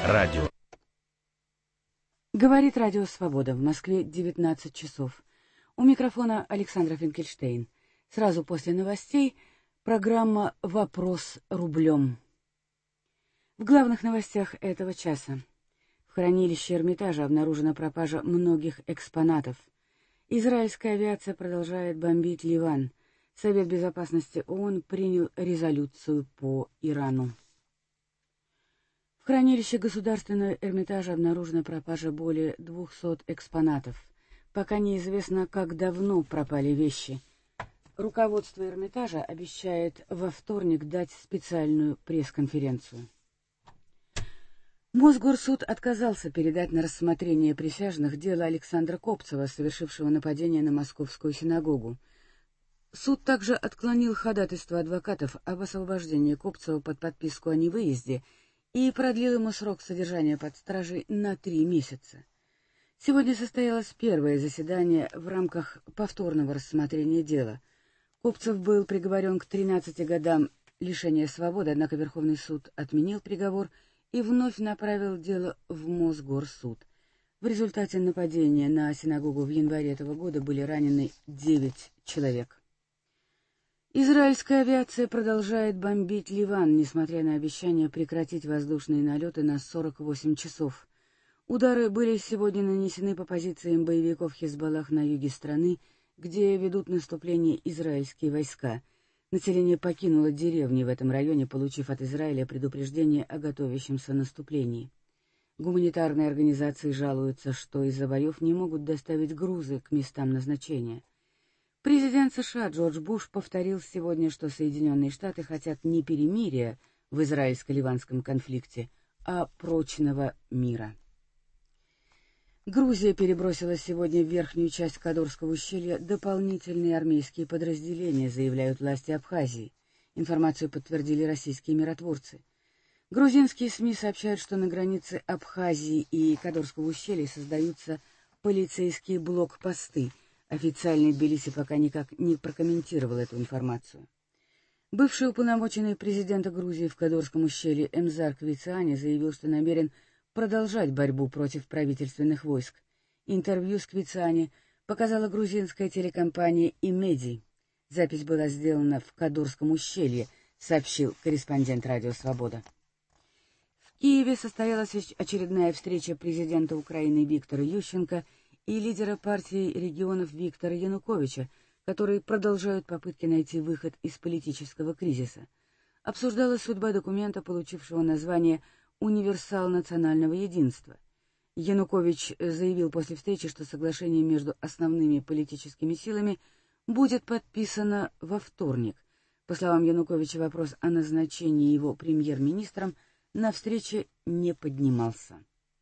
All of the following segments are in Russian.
Радио. Говорит Радио Свобода. В Москве 19 часов. У микрофона Александра Финкельштейн. Сразу после новостей программа «Вопрос рублем». В главных новостях этого часа. В хранилище Эрмитажа обнаружена пропажа многих экспонатов. Израильская авиация продолжает бомбить Ливан. Совет Безопасности ООН принял резолюцию по Ирану. В хранилище Государственного Эрмитажа обнаружена пропажа более 200 экспонатов. Пока неизвестно, как давно пропали вещи. Руководство Эрмитажа обещает во вторник дать специальную пресс-конференцию. Мосгорсуд отказался передать на рассмотрение присяжных дело Александра Копцева, совершившего нападение на Московскую синагогу. Суд также отклонил ходатайство адвокатов об освобождении Копцева под подписку о невыезде и продлил ему срок содержания под стражей на 3 месяца. Сегодня состоялось первое заседание в рамках повторного рассмотрения дела. Копцев был приговорен к 13 годам лишения свободы, однако Верховный суд отменил приговор и вновь направил дело в Мосгорсуд. В результате нападения на синагогу в январе этого года были ранены 9 человек. Израильская авиация продолжает бомбить Ливан, несмотря на обещание прекратить воздушные налеты на 48 часов. Удары были сегодня нанесены по позициям боевиков Хизбаллах на юге страны, где ведут наступление израильские войска. Население покинуло деревни в этом районе, получив от Израиля предупреждение о готовящемся наступлении. Гуманитарные организации жалуются, что из-за боев не могут доставить грузы к местам назначения. Президент США Джордж Буш повторил сегодня, что Соединенные Штаты хотят не перемирия в израильско-ливанском конфликте, а прочного мира. Грузия перебросила сегодня в верхнюю часть Кадорского ущелья дополнительные армейские подразделения, заявляют власти Абхазии. Информацию подтвердили российские миротворцы. Грузинские СМИ сообщают, что на границе Абхазии и Кадорского ущелья создаются полицейские блокпосты. Официальный Тбилиси пока никак не прокомментировал эту информацию. Бывший уполномоченный президента Грузии в Кадорском ущелье Эмзар Квициани заявил, что намерен продолжать борьбу против правительственных войск. Интервью с Квициани показала грузинская телекомпания «Имеди». Запись была сделана в Кадорском ущелье, сообщил корреспондент «Радио Свобода». В Киеве состоялась очередная встреча президента Украины Виктора Ющенко и лидера партии регионов Виктора Януковича, которые продолжают попытки найти выход из политического кризиса. Обсуждалась судьба документа, получившего название «Универсал национального единства». Янукович заявил после встречи, что соглашение между основными политическими силами будет подписано во вторник. По словам Януковича, вопрос о назначении его премьер-министром на встрече не поднимался.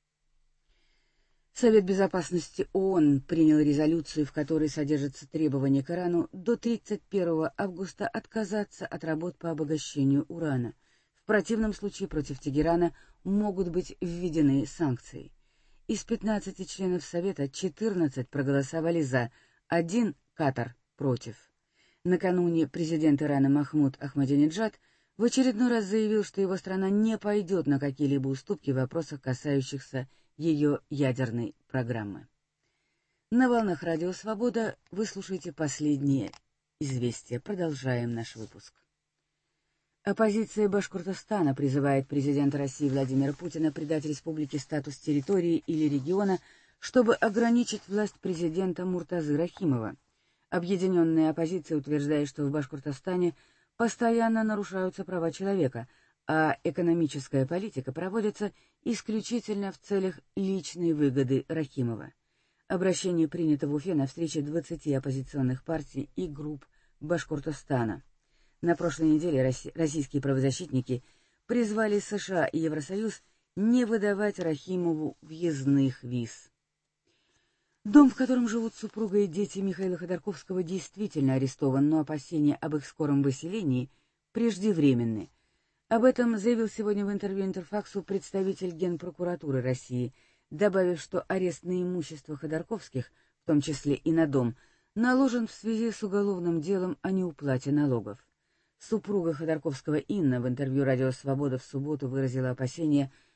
Совет Безопасности ООН принял резолюцию, в которой содержится требование к Ирану до 31 августа отказаться от работ по обогащению урана. В противном случае против Тегерана могут быть введены санкции. Из 15 членов Совета 14 проголосовали «за», 1 — Катар — против. Накануне президент Ирана Махмуд Ахмадинеджад в очередной раз заявил, что его страна не пойдет на какие-либо уступки в вопросах, касающихся ее ядерной программы. На волнах Радио Свобода вы слушаете последние известия. Продолжаем наш выпуск. Оппозиция Башкортостана призывает президента России Владимира Путина придать республике статус территории или региона, чтобы ограничить власть президента Муртазы Рахимова. Объединенная оппозиция утверждает, что в Башкортостане постоянно нарушаются права человека, а экономическая политика проводится исключительно в целях личной выгоды Рахимова. Обращение принято в Уфе на встрече 20 оппозиционных партий и групп Башкортостана. На прошлой неделе российские правозащитники призвали США и Евросоюз не выдавать Рахимову въездных виз. Дом, в котором живут супруга и дети Михаила Ходорковского, действительно арестован, но опасения об их скором выселении преждевременны. Об этом заявил сегодня в интервью Интерфаксу представитель Генпрокуратуры России, добавив, что арест на имущество Ходорковских, в том числе и на дом, наложен в связи с уголовным делом о неуплате налогов. Супруга Ходорковского Инна в интервью «Радио Свобода» в субботу выразила опасения,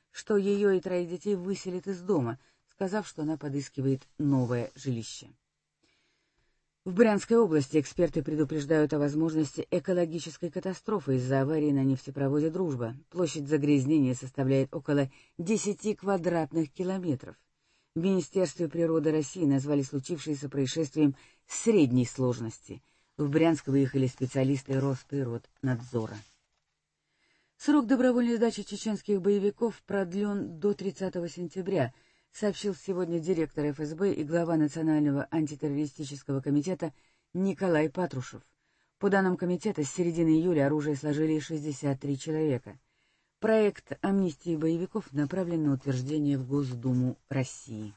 что ее и 3 детей выселят из дома, сказав, что она подыскивает новое жилище. В Брянской области эксперты предупреждают о возможности экологической катастрофы из-за аварии на нефтепроводе «Дружба». Площадь загрязнения составляет около 10 квадратных километров. В Министерстве природы России назвали случившееся происшествием средней сложности. В Брянск выехали специалисты Росприроднадзора. Срок добровольной сдачи чеченских боевиков продлен до 30 сентября, сообщил сегодня директор ФСБ и глава Национального антитеррористического комитета Николай Патрушев. По данным комитета, с середины июля оружие сложили 63 человека. Проект амнистии боевиков направлен на утверждение в Госдуму России.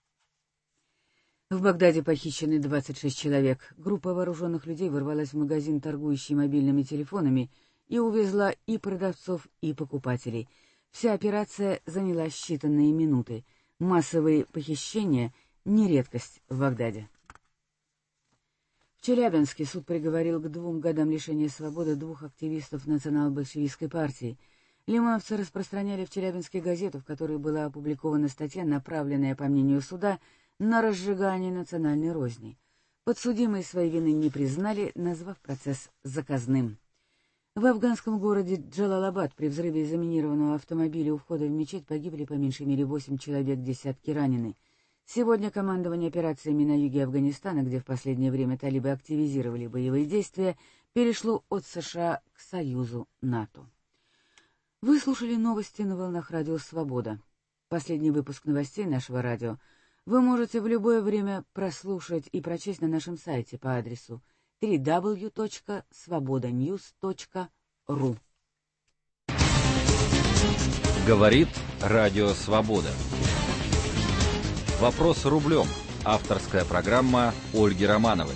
В Багдаде похищены 26 человек. Группа вооруженных людей ворвалась в магазин, торгующий мобильными телефонами, и увезла и продавцов, и покупателей. Вся операция заняла считанные минуты. Массовые похищения — не редкость в Багдаде. В Челябинске суд приговорил к 2 годам лишения свободы 2 активистов национал-большевистской партии. Лимоновцы распространяли в Челябинске газету, в которой была опубликована статья, направленная, по мнению суда, на разжигание национальной розни. Подсудимые своей вины не признали, назвав процесс заказным. В афганском городе Джалалабад при взрыве заминированного автомобиля у входа в мечеть погибли по меньшей мере 8 человек, десятки ранены. Сегодня командование операциями на юге Афганистана, где в последнее время талибы активизировали боевые действия, перешло от США к Союзу НАТО. Вы слушали новости на волнах радио «Свобода». Последний выпуск новостей нашего радио вы можете в любое время прослушать и прочесть на нашем сайте по адресу www.svobodanews.ru. Говорит Радио Свобода. Вопрос рублем. Авторская программа Ольги Романовой.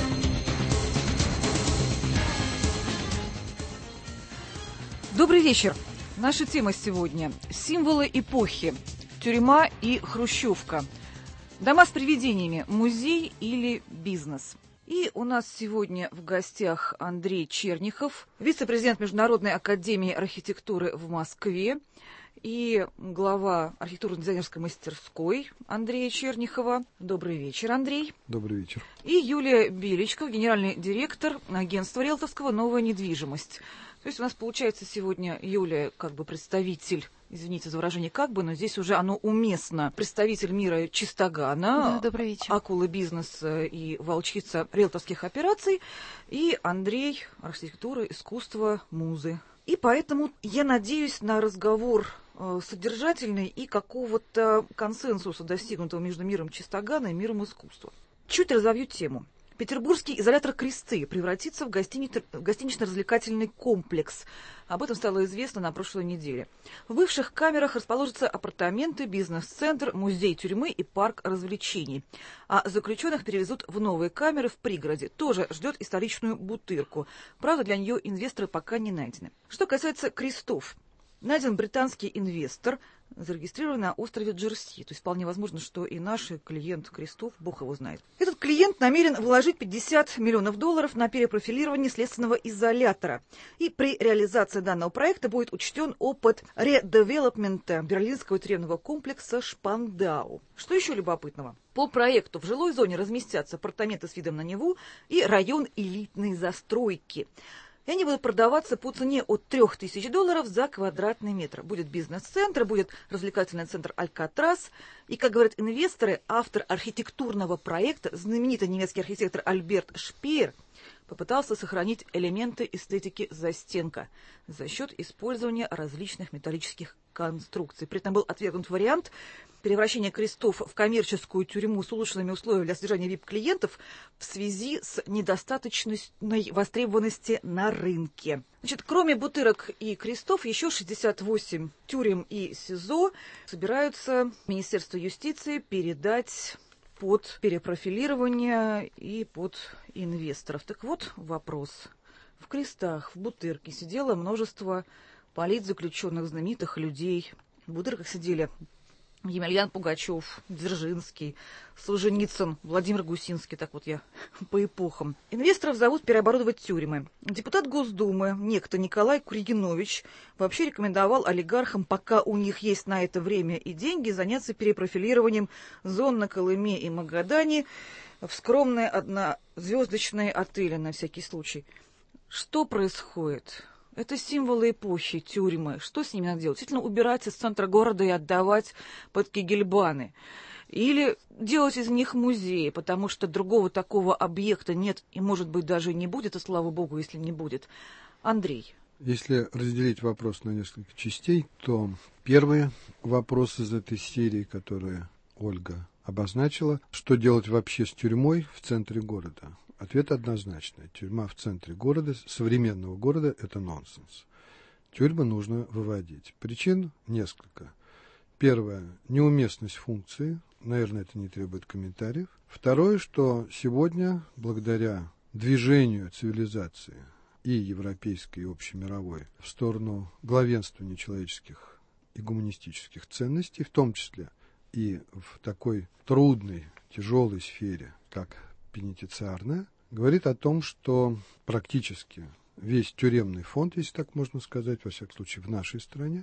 Добрый вечер. Наша тема сегодня – символы эпохи, тюрьма и хрущевка, дома с привидениями, музей или бизнес. И у нас сегодня в гостях Андрей Чернихов, вице-президент Международной академии архитектуры в Москве и глава архитектурно-дизайнерской мастерской Андрея Чернихова. Добрый вечер, Андрей. Добрый вечер. И Юлия Беличко, генеральный директор агентства риэлторского «Новая недвижимость». То есть у нас получается сегодня Юлия как бы представитель, извините за выражение как бы, но здесь уже оно уместно, представитель мира чистогана, акулы бизнеса и волчица риэлторских операций, и Андрей архитектура, искусство, музы. И поэтому я надеюсь на разговор содержательный и какого-то консенсуса, достигнутого между миром чистогана и миром искусства. Чуть разовью тему. Петербургский изолятор «Кресты» превратится в гостинично-развлекательный комплекс. Об этом стало известно на прошлой неделе. В бывших камерах расположатся апартаменты, бизнес-центр, музей тюрьмы и парк развлечений. А заключенных перевезут в новые камеры в пригороде. Тоже ждет и столичную Бутырку. Правда, для нее инвесторы пока не найдены. Что касается «Крестов». Найден британский инвестор, зарегистрирован на острове Джерси. То есть вполне возможно, что и наш клиент Крестов, бог его знает. Этот клиент намерен вложить $50 миллионов на перепрофилирование следственного изолятора. И при реализации данного проекта будет учтен опыт редевелопмента берлинского тюремного комплекса Шпандау. Что еще любопытного? По проекту в жилой зоне разместятся апартаменты с видом на Неву и район элитной застройки. И они будут продаваться по цене от $3000 за квадратный метр. Будет бизнес-центр, будет развлекательный центр «Алькатрас». И, как говорят инвесторы, автор архитектурного проекта, знаменитый немецкий архитектор Альберт Шпеер, попытался сохранить элементы эстетики застенка за счет использования различных металлических конструкций. При этом был отвергнут вариант превращения Крестов в коммерческую тюрьму с улучшенными условиями для содержания VIP-клиентов в связи с недостаточной востребованности на рынке. Значит, кроме Бутырок и Крестов, еще 68 тюрем и СИЗО собираются Министерство юстиции передать под перепрофилирование и под инвесторов. Так вот вопрос. В Крестах, в Бутырке сидело множество политзаключенных, знаменитых людей. В Бутырках сидели Емельян Пугачев, Дзержинский, Солженицын, Владимир Гусинский, так вот я по эпохам. Инвесторов зовут переоборудовать тюрьмы. Депутат Госдумы, некто Николай Куригинович, вообще рекомендовал олигархам, пока у них есть на это время и деньги, заняться перепрофилированием зон на Колыме и Магадане в скромные однозвездочные отели на всякий случай. Что происходит? Это символы эпохи, тюрьмы. Что с ними надо делать? Действительно убирать из центра города и отдавать под кегельбаны? Или делать из них музеи, потому что другого такого объекта нет и, может быть, даже не будет, и слава богу, если не будет. Андрей. Если разделить вопрос на несколько частей, то первый вопрос из этой серии, которую Ольга обозначила, что делать вообще с тюрьмой в центре города? Ответ однозначный. Тюрьма в центре города, современного города, это нонсенс. Тюрьмы нужно выводить. Причин несколько. Первое – неуместность функции. Наверное, это не требует комментариев. Второе, что сегодня, благодаря движению цивилизации и европейской, и общемировой в сторону главенствования человеческих и гуманистических ценностей, в том числе и в такой трудной, тяжелой сфере, как пенитенциарная, говорит о том, что практически весь тюремный фонд, если так можно сказать, во всяком случае в нашей стране,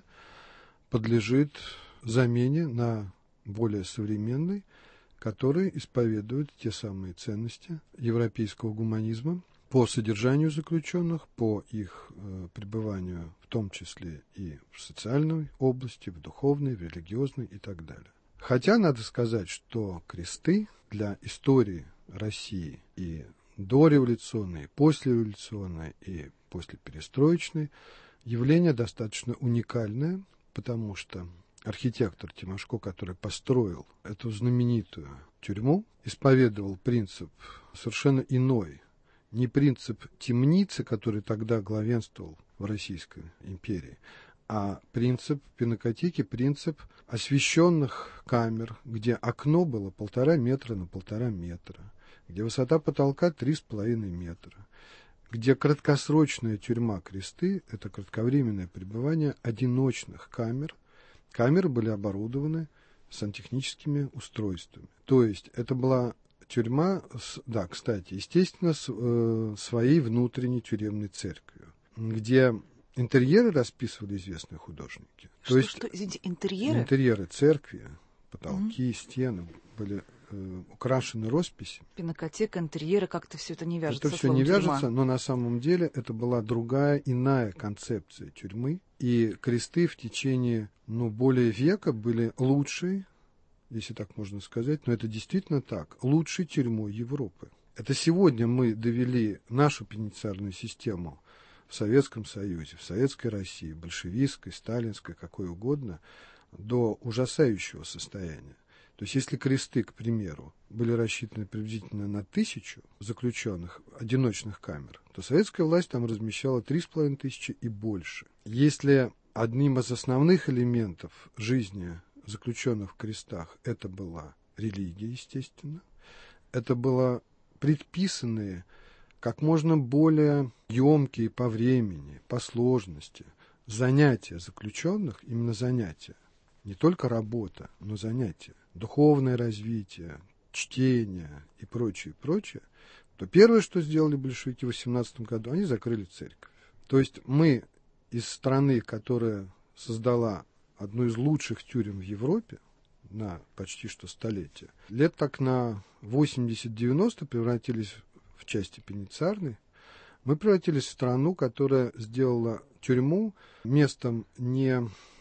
подлежит замене на более современный, который исповедует те самые ценности европейского гуманизма по содержанию заключенных, по их пребыванию, в том числе и в социальной области, в духовной, в религиозной и так далее. Хотя надо сказать, что кресты для истории России и дореволюционной, и послереволюционной, и послеперестроечной явление достаточно уникальное, потому что архитектор Тимошко, который построил эту знаменитую тюрьму, исповедовал принцип совершенно иной, не принцип темницы, который тогда главенствовал в Российской империи, а принцип пинакотеки, принцип освещенных камер, где окно было 1,5 метра на 1,5 метра, где высота потолка 3,5 метра, где краткосрочная тюрьма кресты – это кратковременное пребывание одиночных камер. Камеры были оборудованы сантехническими устройствами. То есть это была тюрьма, да, кстати, естественно, с своей внутренней тюремной церковью, где интерьеры расписывали известные художники. Что, извините, интерьеры? Интерьеры церкви, потолки, стены были украшены росписями. Пинакотека, интерьеры, как-то все это не вяжется. Это все не вяжется, но на самом деле это была другая, иная концепция тюрьмы. И кресты в течение, более века были лучшей, если так можно сказать, но это действительно так, лучшей тюрьмой Европы. Это сегодня мы довели нашу пенитенциарную систему в Советском Союзе, в Советской России, большевистской, сталинской, какой угодно, до ужасающего состояния. То есть, если кресты, к примеру, были рассчитаны приблизительно на 1000 заключенных одиночных камер, то советская власть там размещала 3500 и больше. Если одним из основных элементов жизни заключенных в крестах это была религия, естественно, это было предписанные как можно более емкие по времени, по сложности занятия заключенных, именно занятия, не только работа, но занятия, духовное развитие, чтение и прочее, то первое, что сделали большевики в 18 году, они закрыли церковь. То есть мы из страны, которая создала одну из лучших тюрем в Европе на почти что столетие, лет так на 80-90 превратились в части пенитенциарной, мы превратились в страну, которая сделала тюрьму местом не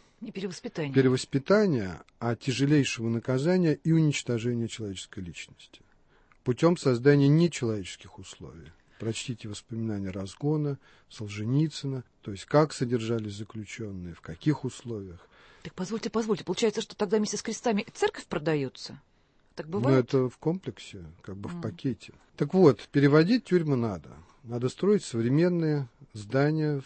перевоспитания, а тяжелейшего наказания и уничтожения человеческой личности путем создания нечеловеческих условий. Прочтите воспоминания Разгона, Солженицына, то есть как содержались заключенные, в каких условиях. Так позвольте, получается, что тогда вместе с крестами церковь продается? Так бывает? Это в комплексе, в пакете. Так вот, переводить тюрьмы надо. Надо строить современные здания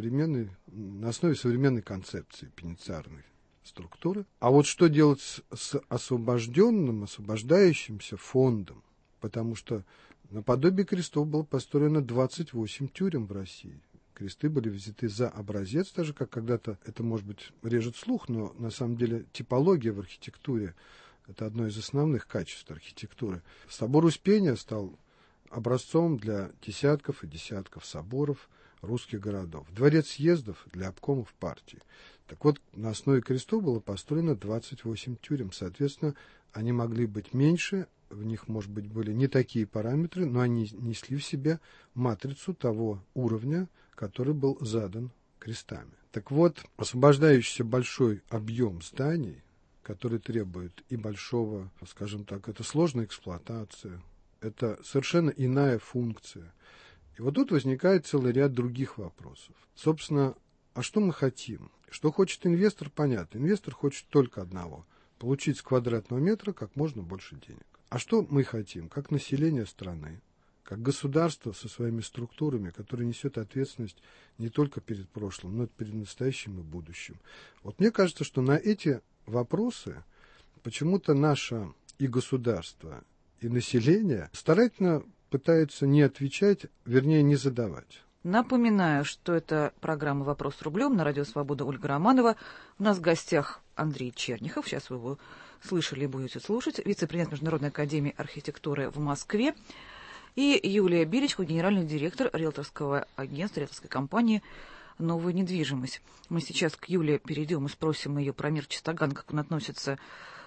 на основе современной концепции пенитенциарной структуры. А вот что делать с освобождающимся фондом? Потому что наподобие крестов было построено 28 тюрем в России. кресты были взяты за образец, даже как когда-то это, может быть, режет слух, но на самом деле типология в архитектуре – это одно из основных качеств архитектуры. Собор Успения стал образцом для десятков и десятков соборов русских городов. Дворец съездов для обкомов партий. Так вот, на основе крестов было построено 28 тюрем. Соответственно, они могли быть меньше, в них, может быть, были не такие параметры, но они несли в себе матрицу того уровня, который был задан крестами. Так вот, освобождающийся большой объем зданий, который требует и большого, скажем так, это сложная эксплуатация, это совершенно иная функция. И вот тут возникает целый ряд других вопросов. Собственно, а что мы хотим? Что хочет инвестор, понятно. Инвестор хочет только одного – получить с квадратного метра как можно больше денег. А что мы хотим, как население страны, как государство со своими структурами, которое несет ответственность не только перед прошлым, но и перед настоящим и будущим? Вот мне кажется, что на эти вопросы почему-то наше и государство, и население старательно пытаются не отвечать, вернее, не задавать. Напоминаю, что это программа «Вопрос рублем» на радио «Свобода», Ольга Романова. У нас в гостях Андрей Черняхов, сейчас вы его слышали и будете слушать, вице-президент Международной академии архитектуры в Москве, и Юлия Беличко, генеральный директор риэлторского агентства, риэлторской компании «Новая недвижимость». Мы сейчас к Юле перейдем и спросим ее про мир Чистоган, как он относится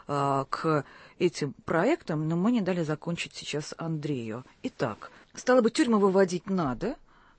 к этим проектам, но мы не дали закончить сейчас Андрею. Итак, стало быть, тюрьмы выводить надо,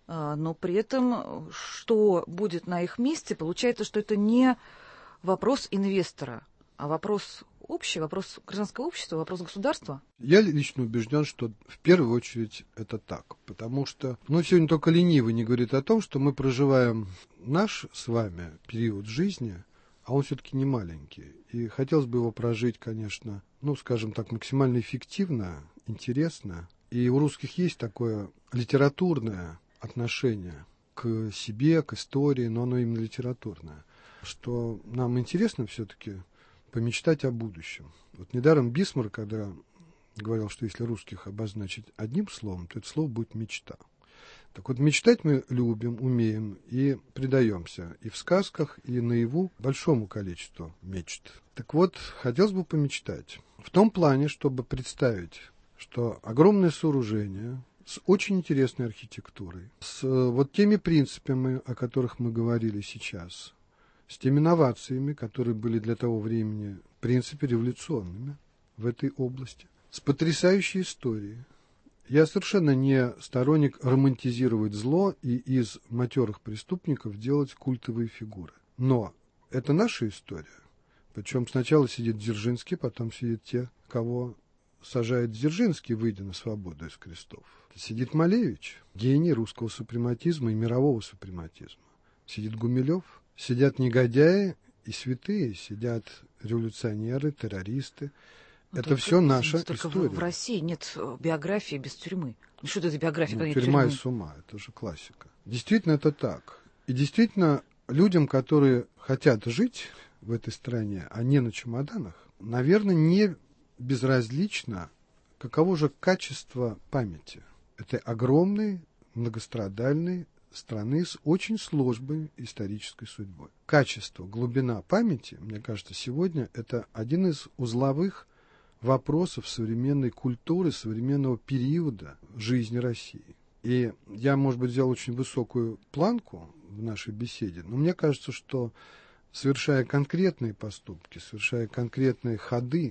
но при этом, что будет на их месте, получается, что это не вопрос инвестора, а вопрос общий, вопрос гражданского общества, вопрос государства. Я лично убежден, что в первую очередь это так, потому что, сегодня только ленивый не говорит о том, что мы проживаем наш с вами период жизни, а он все-таки не маленький. И хотелось бы его прожить, конечно, скажем так, максимально эффективно, интересно. И у русских есть такое литературное отношение к себе, к истории, но оно именно литературное, что нам интересно все-таки помечтать о будущем. Вот недаром Бисмарк, когда говорил, что если русских обозначить одним словом, то это слово будет мечта. Так вот, мечтать мы любим, умеем и предаемся и в сказках, и наяву большому количеству мечт. Так вот, хотелось бы помечтать в том плане, чтобы представить, что огромное сооружение с очень интересной архитектурой, с вот теми принципами, о которых мы говорили сейчас, с теми новациями, которые были для того времени, в принципе, революционными в этой области, с потрясающей историей. Я совершенно не сторонник романтизировать зло и из матерых преступников делать культовые фигуры. Но это наша история. Причем сначала сидит Дзержинский, потом сидят те, кого сажает Дзержинский, выйдя на свободу из крестов. Сидит Малевич, гений русского супрематизма и мирового супрематизма. Сидит Гумилев, сидят негодяи и святые, сидят революционеры, террористы. Это все наша история. В России нет биографии без тюрьмы. Что это за биография? Тюрьма и с ума, это же классика. Действительно, это так. И действительно, людям, которые хотят жить в этой стране, а не на чемоданах, наверное, не безразлично, каково же качество памяти этой огромной, многострадальной страны с очень сложной исторической судьбой. Качество, глубина памяти, мне кажется, сегодня это один из узловых вопросов современной культуры, современного периода жизни России. И я, может быть, взял очень высокую планку в нашей беседе, но мне кажется, что совершая конкретные поступки, совершая конкретные ходы,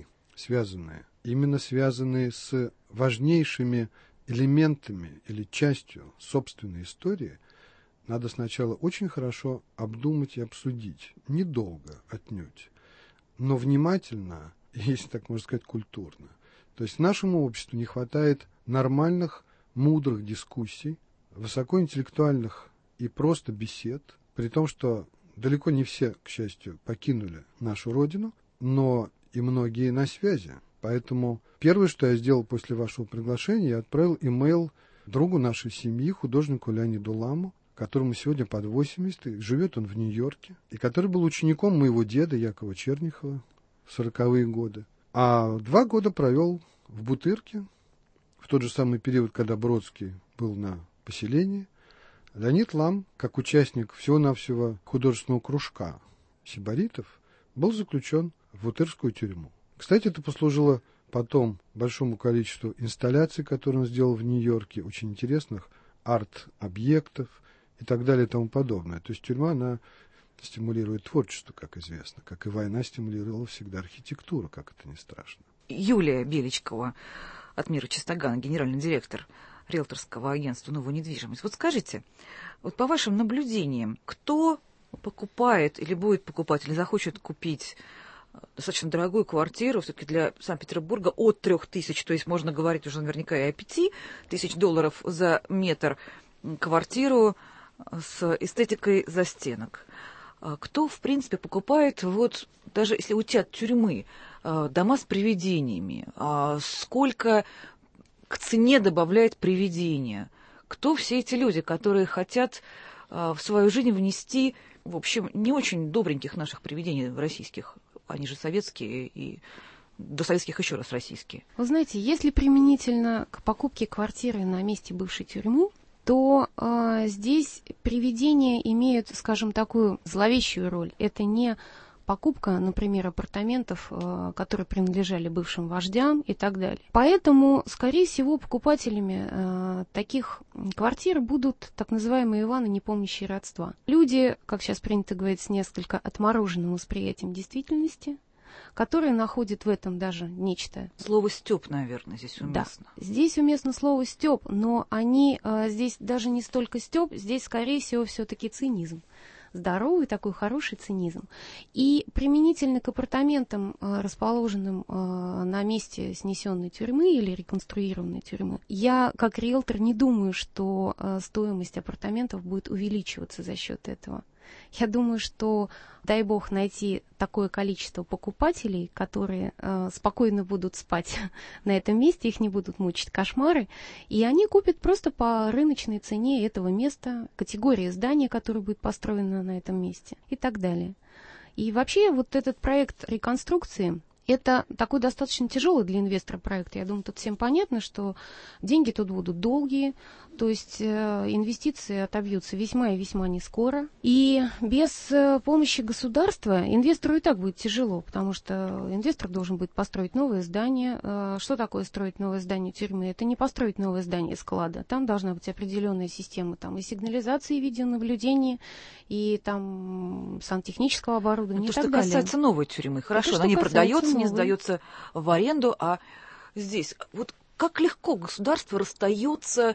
именно связанные с важнейшими элементами или частью собственной истории, надо сначала очень хорошо обдумать и обсудить. Недолго отнюдь, но внимательно, если так можно сказать, культурно. То есть нашему обществу не хватает нормальных, мудрых дискуссий, высокоинтеллектуальных и просто бесед, при том, что далеко не все, к счастью, покинули нашу родину, но и многие на связи. Поэтому первое, что я сделал после вашего приглашения, я отправил имейл другу нашей семьи, художнику Леониду Ламу, которому сегодня под 80, и живет он в Нью-Йорке, и который был учеником моего деда Якова Черняхова в 40-е годы. А 2 года провел в Бутырке, в тот же самый период, когда Бродский был на поселении, Леонид Лам, как участник всего-навсего художественного кружка сибаритов, был заключен в Бутырскую тюрьму. Кстати, это послужило потом большому количеству инсталляций, которые он сделал в Нью-Йорке, очень интересных, арт-объектов и так далее и тому подобное. То есть тюрьма, она стимулирует творчество, как известно, как и война стимулировала всегда архитектуру, как это ни страшно. Юлия Беличкова от «Мира Чистогана», генеральный директор риэлторского агентства «Новая недвижимость». Вот скажите, вот по вашим наблюдениям, кто покупает или будет покупать, или захочет купить достаточно дорогую квартиру, все-таки для Санкт-Петербурга от 3000, то есть можно говорить уже наверняка и о $5000 за метр, квартиру с эстетикой застенок. Кто, в принципе, покупает, вот даже если уйти от тюрьмы, дома с привидениями, сколько к цене добавляет привидения? Кто все эти люди, которые хотят в свою жизнь внести, в общем, не очень добреньких наших привидений российских, они же советские и до советских еще раз российские? Вы знаете, если применительно к покупке квартиры на месте бывшей тюрьмы, то здесь привидения имеют, скажем, такую зловещую роль. Это не покупка, например, апартаментов, которые принадлежали бывшим вождям и так далее. Поэтому, скорее всего, покупателями таких квартир будут так называемые Иваны, не помнящие родства. Люди, как сейчас принято говорить, с несколько отмороженным восприятием действительности, которые находят в этом даже нечто. Слово «стёб», наверное, здесь уместно. Да, здесь уместно слово «стёб», но они здесь даже не столько стёб, здесь, скорее всего, все-таки цинизм. Здоровый такой хороший цинизм. И применительно к апартаментам, расположенным на месте снесенной тюрьмы или реконструированной тюрьмы, я, как риэлтор, не думаю, что стоимость апартаментов будет увеличиваться за счет этого. Я думаю, что, дай бог, найти такое количество покупателей, которые спокойно будут спать на этом месте, их не будут мучить кошмары, и они купят просто по рыночной цене этого места, категории здания, которое будет построено на этом месте и так далее. И вообще вот этот проект реконструкции, это такой достаточно тяжелый для инвестора проект. Я думаю, тут всем понятно, что деньги тут будут долгие, то есть инвестиции отобьются весьма и весьма не скоро. И без помощи государства инвестору и так будет тяжело, потому что инвестор должен будет построить новое здание. Что такое строить новое здание тюрьмы? Это не построить новое здание склада. Там должна быть определенная система там, и сигнализации, и видеонаблюдения, и там сантехнического оборудования и так далее. То, что касается новой тюрьмы, хорошо, она не продается, не сдается в аренду, а здесь вот как легко государство расстается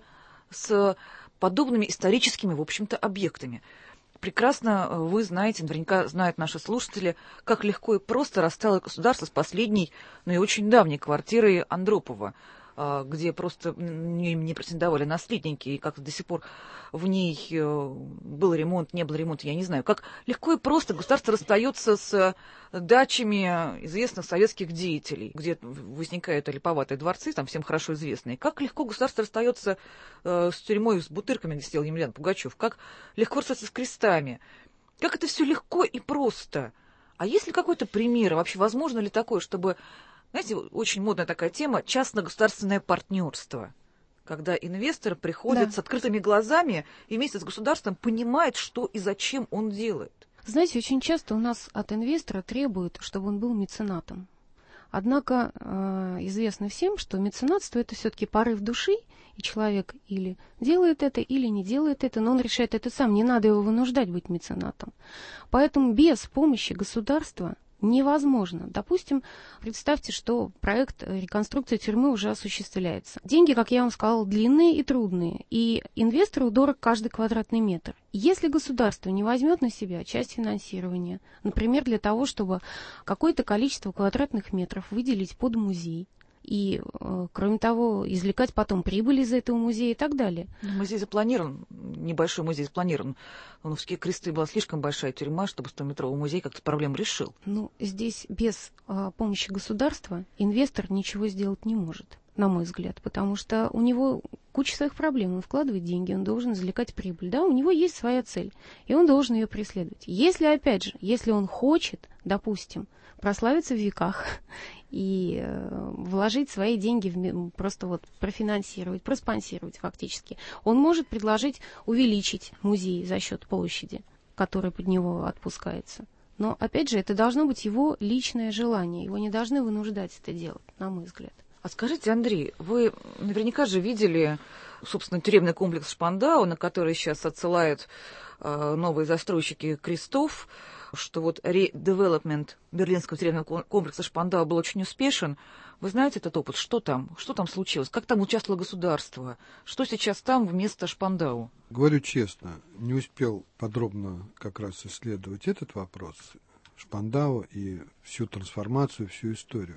с подобными историческими, в общем-то, объектами. Прекрасно вы знаете, наверняка знают наши слушатели, как легко и просто расстало государство с последней, но и очень давней квартирой Андропова, где просто не претендовали наследники, и как до сих пор в ней был ремонт, не был ремонт, я не знаю. Как легко и просто государство расстается с дачами известных советских деятелей, где возникают олиповатые дворцы, там всем хорошо известные. Как легко государство расстается с тюрьмой, с Бутырками, где сидел Емельян Пугачев. Как легко расстаться с крестами. Как это все легко и просто. А есть ли какой-то пример? Вообще возможно ли такое, чтобы... Знаете, очень модная такая тема – частно-государственное партнерство, когда инвестор приходит с открытыми глазами и вместе с государством понимает, что и зачем он делает. Знаете, очень часто у нас от инвестора требуют, чтобы он был меценатом. Однако известно всем, что меценатство – это все-таки порыв души, и человек или делает это, или не делает это, но он решает это сам, не надо его вынуждать быть меценатом. Поэтому без помощи государства невозможно. Допустим, представьте, что проект реконструкции тюрьмы уже осуществляется. Деньги, как я вам сказала, длинные и трудные, и инвестору дорог каждый квадратный метр. Если государство не возьмет на себя часть финансирования, например, для того, чтобы какое-то количество квадратных метров выделить под музей, и, кроме того, извлекать потом прибыль из этого музея и так далее. Музей запланирован, небольшой музей запланирован. В Кресты была слишком большая тюрьма, чтобы 100-метровый музей как-то проблему решил. Ну, здесь без помощи государства инвестор ничего сделать не может, на мой взгляд, потому что у него куча своих проблем, он вкладывает деньги, он должен извлекать прибыль, да, у него есть своя цель, и он должен ее преследовать. Если, опять же, если он хочет, допустим, прославиться в веках и вложить свои деньги, просто вот профинансировать, проспонсировать фактически, он может предложить увеличить музей за счет площади, которая под него отпускается. Но, опять же, это должно быть его личное желание, его не должны вынуждать это делать, на мой взгляд. А скажите, Андрей, вы наверняка же видели, собственно, тюремный комплекс Шпандау, на который сейчас отсылают новые застройщики крестов, что вот редевелопмент берлинского тюремного комплекса Шпандау был очень успешен. Вы знаете этот опыт? Что там? Что там случилось? Как там участвовало государство? Что сейчас там вместо Шпандау? Говорю честно, не успел подробно как раз исследовать этот вопрос, Шпандау и всю трансформацию, всю историю.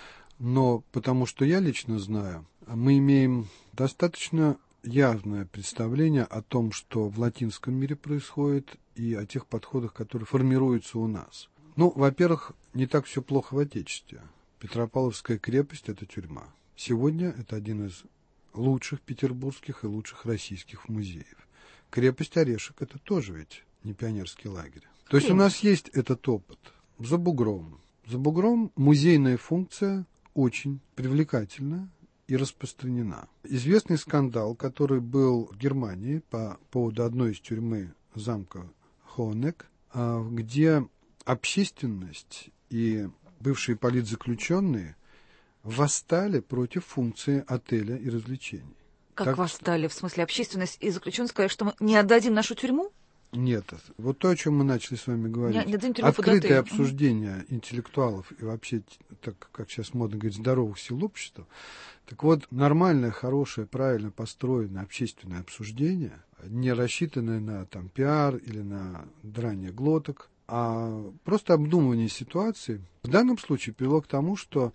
Но потому что я лично знаю, мы имеем достаточно явное представление о том, что в латинском мире происходит, и о тех подходах, которые формируются у нас. Ну, во-первых, не так все плохо в Отечестве. Петропавловская крепость – это тюрьма. Сегодня это один из лучших петербургских и лучших российских музеев. Крепость Орешек – это тоже ведь не пионерский лагерь. То есть у нас есть этот опыт. За бугром. За бугром музейная функция очень привлекательна и распространена. Известный скандал, который был в Германии по поводу одной из тюрьмы замка Хоенек, где общественность и бывшие политзаключенные восстали против функции отеля и развлечений. Как восстали? В смысле, общественность и заключенные сказали, что мы не отдадим нашу тюрьму? Нет, вот то, о чем мы начали с вами говорить. Не отдадим тюрьму под Открытое отель. обсуждение интеллектуалов и вообще, так как сейчас модно говорить, здоровых сил общества. Так вот, нормальное, хорошее, правильно построенное общественное обсуждение, не рассчитанное на там, пиар или на драние глоток, а просто обдумывание ситуации, в данном случае привело к тому, что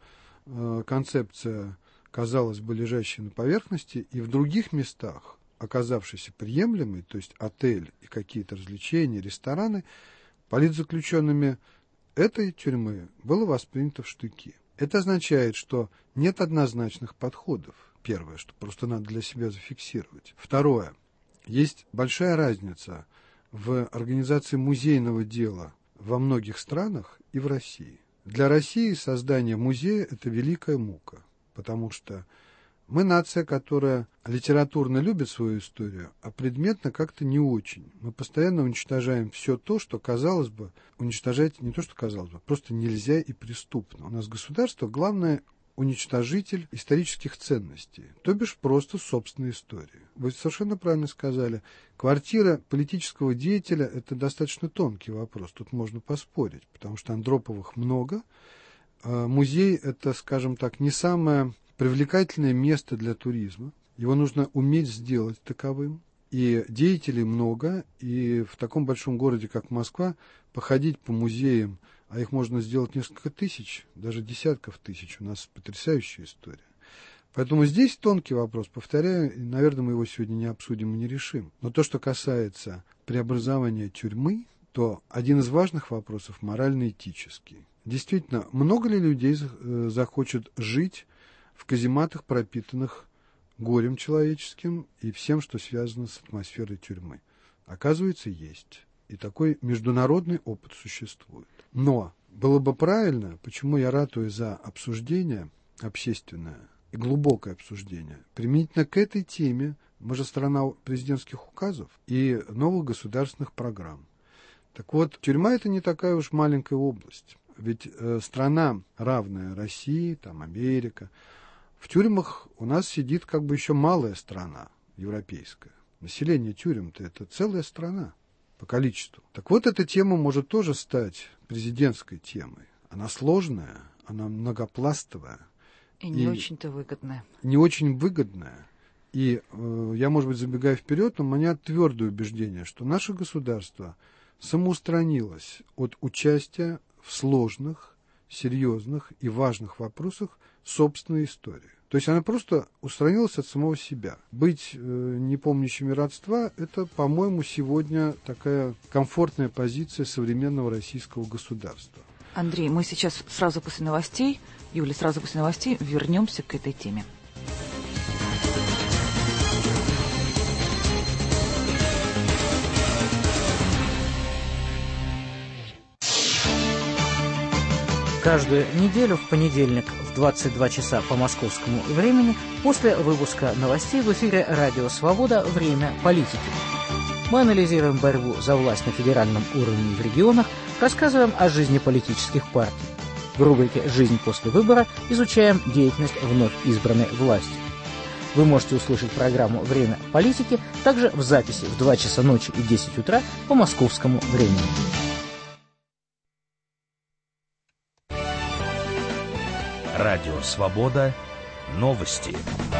концепция, казалось бы, лежащая на поверхности, и в других местах, оказавшийся приемлемой, то есть отель и какие-то развлечения, рестораны, политзаключенными этой тюрьмы было воспринято в штыки. Это означает, что нет однозначных подходов. Первое, что просто надо для себя зафиксировать. Второе, есть большая разница в организации музейного дела во многих странах и в России. Для России создание музея – это великая мука, потому что мы нация, которая литературно любит свою историю, а предметно как-то не очень. Мы постоянно уничтожаем все то, что, казалось бы, уничтожать не то, что казалось бы, просто нельзя и преступно. У нас государство – главное уничтожитель исторических ценностей, то бишь просто собственной истории. Вы совершенно правильно сказали. Квартира политического деятеля – это достаточно тонкий вопрос, тут можно поспорить, потому что Андроповых много. Музей – это, скажем так, не самое привлекательное место для туризма. Его нужно уметь сделать таковым. И деятелей много, и в таком большом городе, как Москва, походить по музеям, а их можно сделать несколько тысяч, даже десятков тысяч. У нас потрясающая история. Поэтому здесь тонкий вопрос. Повторяю, и, наверное, мы его сегодня не обсудим и не решим. Но то, что касается преобразования тюрьмы, то один из важных вопросов морально-этический. Действительно, много ли людей захочет жить в казематах, пропитанных горем человеческим и всем, что связано с атмосферой тюрьмы? Оказывается, есть. И такой международный опыт существует. Но было бы правильно, почему я ратую за обсуждение общественное и глубокое обсуждение, применительно к этой теме, мы же страна президентских указов и новых государственных программ. Так вот, тюрьма – это не такая уж маленькая область. Ведь страна, равная России, там Америка, в тюрьмах у нас сидит как бы еще малая страна европейская. Население тюрем-то это целая страна по количеству. Так вот, эта тема может тоже стать президентской темой. Она сложная, она многопластовая. И не очень-то выгодная. Не очень выгодная. И я, может быть, забегаю вперед, но у меня твердое убеждение, что наше государство самоустранилось от участия в сложных, серьезных и важных вопросах собственной истории. То есть она просто устранилась от самого себя. Быть непомнящими родства – это, по-моему, сегодня такая комфортная позиция современного российского государства. Андрей, мы сейчас сразу после новостей, Юля, сразу после новостей вернемся к этой теме. Каждую неделю в понедельник в 22 часа по московскому времени после выпуска новостей в эфире «Радио Свобода. Время политики». Мы анализируем борьбу за власть на федеральном уровне и в регионах, рассказываем о жизни политических партий. В рубрике «Жизнь после выбора» изучаем деятельность вновь избранной власти. Вы можете услышать программу «Время политики» также в записи в 2 часа ночи и 10 утра по московскому времени. Радио «Свобода». Новости.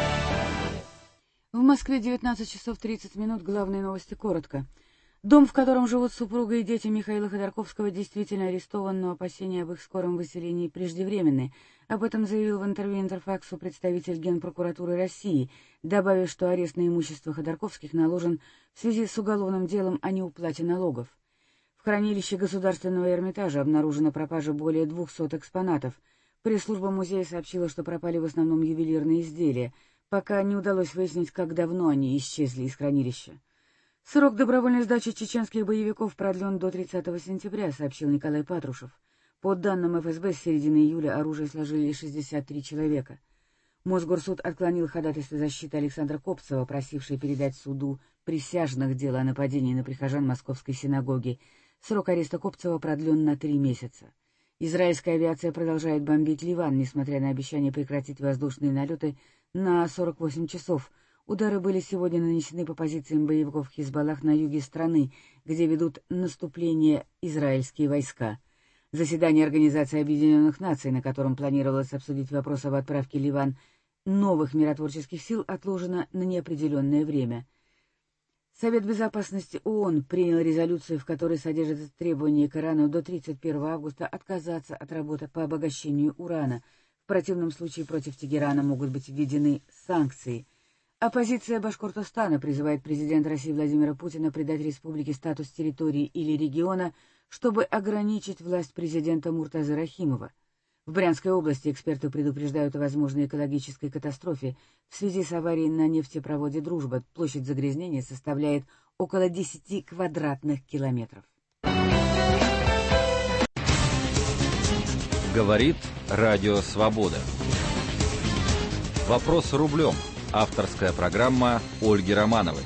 В Москве 19 часов 30 минут. Главные новости коротко. Дом, в котором живут супруга и дети Михаила Ходорковского, действительно арестован, но опасения об их скором выселении преждевременны. Об этом заявил в интервью Интерфаксу представитель Генпрокуратуры России, добавив, что арест на имущество Ходорковских наложен в связи с уголовным делом о неуплате налогов. В хранилище Государственного Эрмитажа обнаружена пропажа более 200 экспонатов. Пресс-служба музея сообщила, что пропали в основном ювелирные изделия, пока не удалось выяснить, как давно они исчезли из хранилища. Срок добровольной сдачи чеченских боевиков продлен до 30 сентября, сообщил Николай Патрушев. По данным ФСБ, с середины июля оружие сложили 63 человека. Мосгорсуд отклонил ходатайство защиты Александра Копцева, просившей передать суду присяжных дело о нападении на прихожан Московской синагоги. Срок ареста Копцева продлен на 3 месяца. Израильская авиация продолжает бомбить Ливан, несмотря на обещание прекратить воздушные налеты на 48 часов. Удары были сегодня нанесены по позициям боевиков Хизбаллах на юге страны, где ведут наступление израильские войска. Заседание Организации Объединенных Наций, на котором планировалось обсудить вопрос об отправке в Ливан новых миротворческих сил, отложено на неопределенное время. Совет Безопасности ООН принял резолюцию, в которой содержится требование к Ирану до 31 августа отказаться от работы по обогащению урана. В противном случае против Тегерана могут быть введены санкции. Оппозиция Башкортостана призывает президента России Владимира Путина придать республике статус территории или региона, чтобы ограничить власть президента Муртазы Рахимова. В Брянской области эксперты предупреждают о возможной экологической катастрофе в связи с аварией на нефтепроводе «Дружба». Площадь загрязнения составляет около 10 квадратных километров. Говорит Радио Свобода. Вопрос рублем. Авторская программа Ольги Романовой.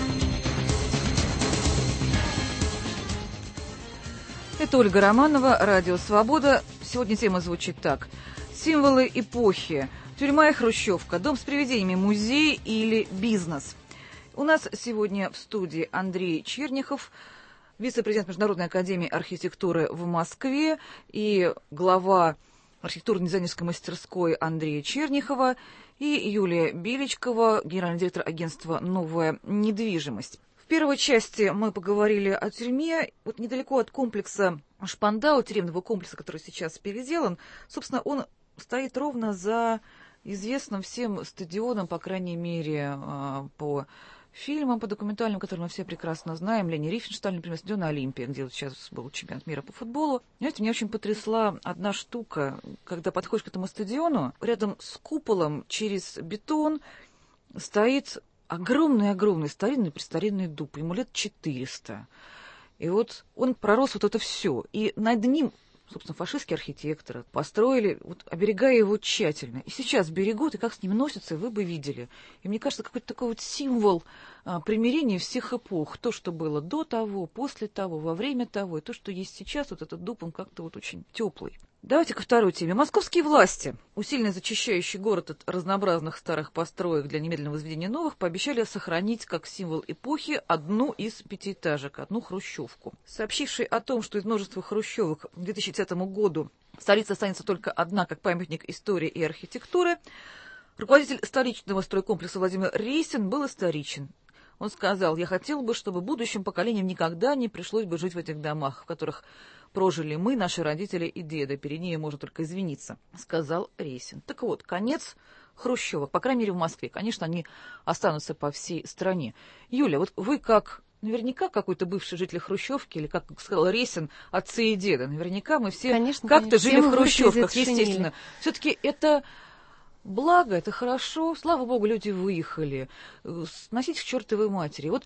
Это Ольга Романова, Радио Свобода. Сегодня тема звучит так. Символы эпохи. Тюрьма и хрущевка. Дом с привидениями. Музей или бизнес. У нас сегодня в студии Андрей Черняхов, вице-президент Международной академии архитектуры в Москве и глава архитектурно-дизайнерской мастерской Андрея Черняхова и Юлия Беличкова, генеральный директор агентства «Новая недвижимость». В первой части мы поговорили о тюрьме. Вот недалеко от комплекса Шпандау, тюремного комплекса, который сейчас переделан, собственно, он стоит ровно за известным всем стадионом, по крайней мере, по фильмам, по документальным, которые мы все прекрасно знаем. Лени Рифеншталь, например, стадион Олимпия, где вот сейчас был чемпионат мира по футболу. Знаете, меня очень потрясла одна штука, когда подходишь к этому стадиону, рядом с куполом через бетон стоит огромный-огромный старинный дуб, ему лет 400. И вот он пророс вот это все. И над ним, собственно, фашистские архитекторы построили, вот, оберегая его тщательно. И сейчас берегут, и как с ним носятся, вы бы видели. И мне кажется, какой-то такой вот символ примирения всех эпох. То, что было до того, после того, во время того, и то, что есть сейчас, вот этот дуб, он как-то вот очень теплый. Давайте ко второй теме. Московские власти, усиленно зачищающие город от разнообразных старых построек для немедленного возведения новых, пообещали сохранить как символ эпохи одну из пятиэтажек, одну хрущевку. Сообщивший о том, что из множества хрущевок к 2010 году в столице останется только одна как памятник истории и архитектуры, руководитель столичного стройкомплекса Владимир Рейсин был историчен. Он сказал: «Я хотел бы, чтобы будущим поколениям никогда не пришлось бы жить в этих домах, в которых прожили мы, наши родители и деды. Перед ними можно только извиниться», — сказал Рейсин. Так вот, конец хрущевок, по крайней мере в Москве. Конечно, они останутся по всей стране. Юля, вот вы как наверняка какой-то бывший житель хрущевки, или, как сказал Рейсин, отцы и деды, наверняка мы все как-то жили в хрущевках, естественно. Все-таки это благо, это хорошо. Слава богу, люди выехали. Сносить к чертовой матери. Вот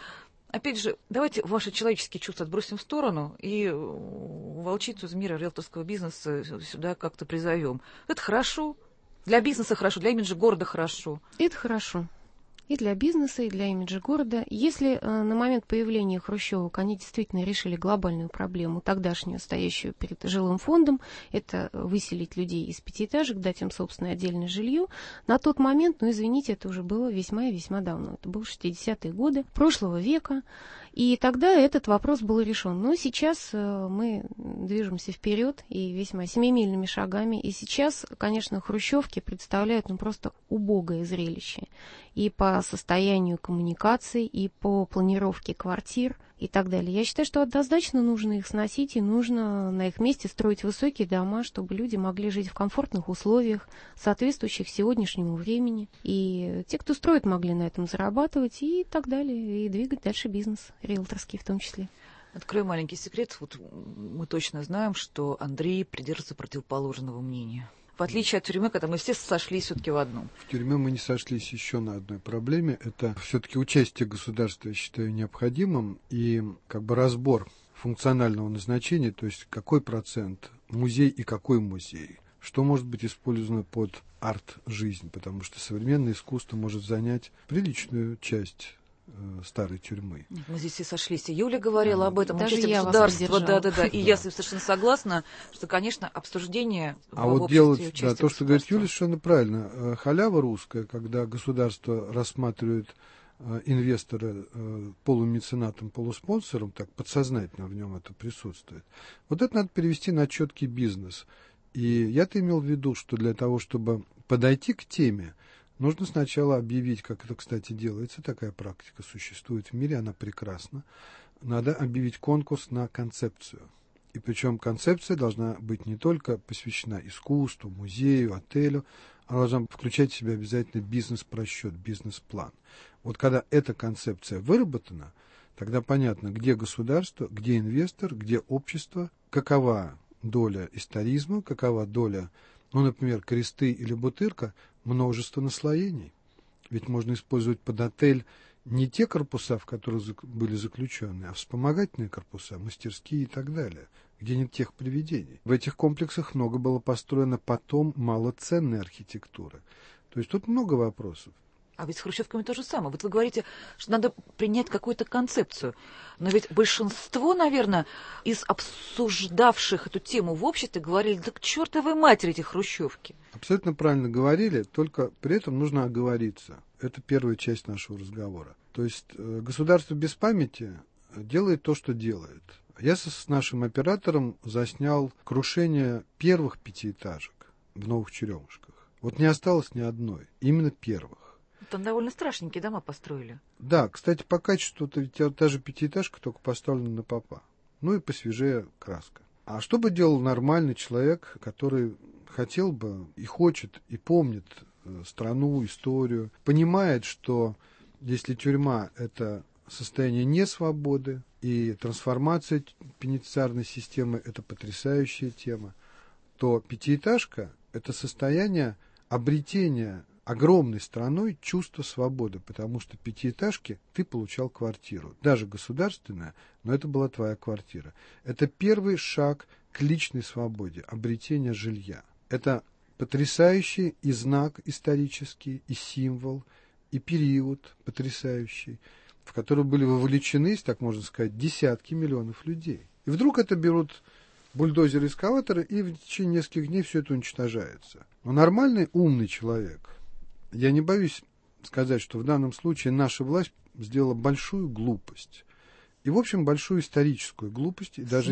опять же, давайте ваши человеческие чувства отбросим в сторону и волчицу из мира риэлторского бизнеса сюда как-то призовем. Это хорошо. Для бизнеса хорошо, для имиджа города хорошо. Это хорошо. И для бизнеса, и для имиджа города. Если на момент появления хрущевок они действительно решили глобальную проблему, тогдашнюю, стоящую перед жилым фондом, это выселить людей из пятиэтажек, дать им собственное отдельное жилье, на тот момент, извините, это уже было весьма и весьма давно. Это были 60-е годы прошлого века. И тогда этот вопрос был решен. Но сейчас мы движемся вперед и весьма семимильными шагами. И сейчас, конечно, хрущевки представляют просто убогое зрелище. И по состоянию коммуникаций, и по планировке квартир и так далее. Я считаю, что однозначно нужно их сносить, и нужно на их месте строить высокие дома, чтобы люди могли жить в комфортных условиях, соответствующих сегодняшнему времени. И те, кто строит, могли на этом зарабатывать и так далее, и двигать дальше бизнес, риэлторский в том числе. Открою маленький секрет. Вот мы точно знаем, что Андрей придерживается противоположного мнения. В отличие от тюрьмы, когда мы все сошлись все-таки в одном. В тюрьме мы не сошлись еще на одной проблеме. Это все-таки участие государства, я считаю, необходимым. И разбор функционального назначения, то есть какой процент музей и какой музей. Что может быть использовано под арт-жизнь, потому что современное искусство может занять приличную часть старой тюрьмы. Мы здесь и сошлись. И Юля говорила об этом. Даже участие я государства. вас Да. И я совершенно согласна, что, конечно, обсуждение А вот делать, то, что говорит Юля, совершенно правильно. Халява русская, когда государство рассматривает инвестора полумеценатом, полуспонсором, так подсознательно в нем это присутствует. Вот это надо перевести на четкий бизнес. И я-то имел в виду, что для того, чтобы подойти к теме, нужно сначала объявить, как это, кстати, делается, такая практика существует в мире, она прекрасна. Надо объявить конкурс на концепцию. И причем концепция должна быть не только посвящена искусству, музею, отелю, она должна включать в себя обязательно бизнес-просчет, бизнес-план. Вот когда эта концепция выработана, тогда понятно, где государство, где инвестор, где общество, какова доля историзма, какова доля, например, кресты или бутырка, множество наслоений. Ведь можно использовать под отель не те корпуса, в которых были заключены, а вспомогательные корпуса, мастерские и так далее, где нет тех привидений. В этих комплексах много было построено потом малоценной архитектуры. То есть тут много вопросов. А ведь с хрущевками то же самое. Вот вы говорите, что надо принять какую-то концепцию. Но ведь большинство, наверное, из обсуждавших эту тему в обществе говорили, да к чертовой матери эти хрущевки. Абсолютно правильно говорили, только при этом нужно оговориться. Это первая часть нашего разговора. То есть государство без памяти делает то, что делает. Я с нашим оператором заснял крушение первых пятиэтажек в Новых Черемушках. Вот не осталось ни одной, именно первых. Там довольно страшненькие дома построили. Да, кстати, по качеству-то ведь та же пятиэтажка только поставлена на попа. И посвежее краска. А что бы делал нормальный человек, который хотел бы и хочет, и помнит страну, историю, понимает, что если тюрьма – это состояние несвободы, и трансформация пенитенциарной системы – это потрясающая тема, то пятиэтажка – это состояние обретения огромной страной чувство свободы, потому что в пятиэтажке ты получал квартиру, даже государственная, но это была твоя квартира. Это первый шаг к личной свободе, обретение жилья. Это потрясающий и знак исторический, и символ, и период потрясающий, в который были вовлечены, если так можно сказать, десятки миллионов людей. И вдруг это берут бульдозеры, эскаваторы, и в течение нескольких дней все это уничтожается. Но нормальный, умный человек, я не боюсь сказать, что в данном случае наша власть сделала большую глупость. И, в общем, большую историческую глупость. И даже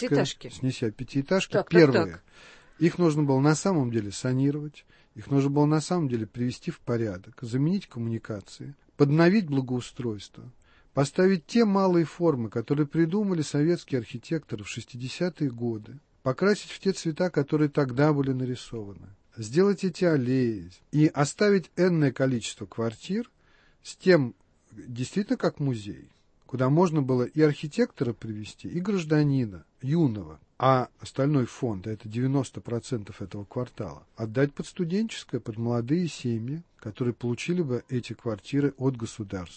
снеся пятиэтажки. Первые. Их нужно было на самом деле санировать. Их нужно было на самом деле привести в порядок. Заменить коммуникации. Подновить благоустройство. Поставить те малые формы, которые придумали советские архитекторы в 60-е годы. Покрасить в те цвета, которые тогда были нарисованы. Сделать эти аллеи и оставить энное количество квартир с тем, действительно как музей, куда можно было и архитектора привести, и гражданина, юного, а остальной фонд, это 90% этого квартала, отдать под студенческое, под молодые семьи, которые получили бы эти квартиры от государства.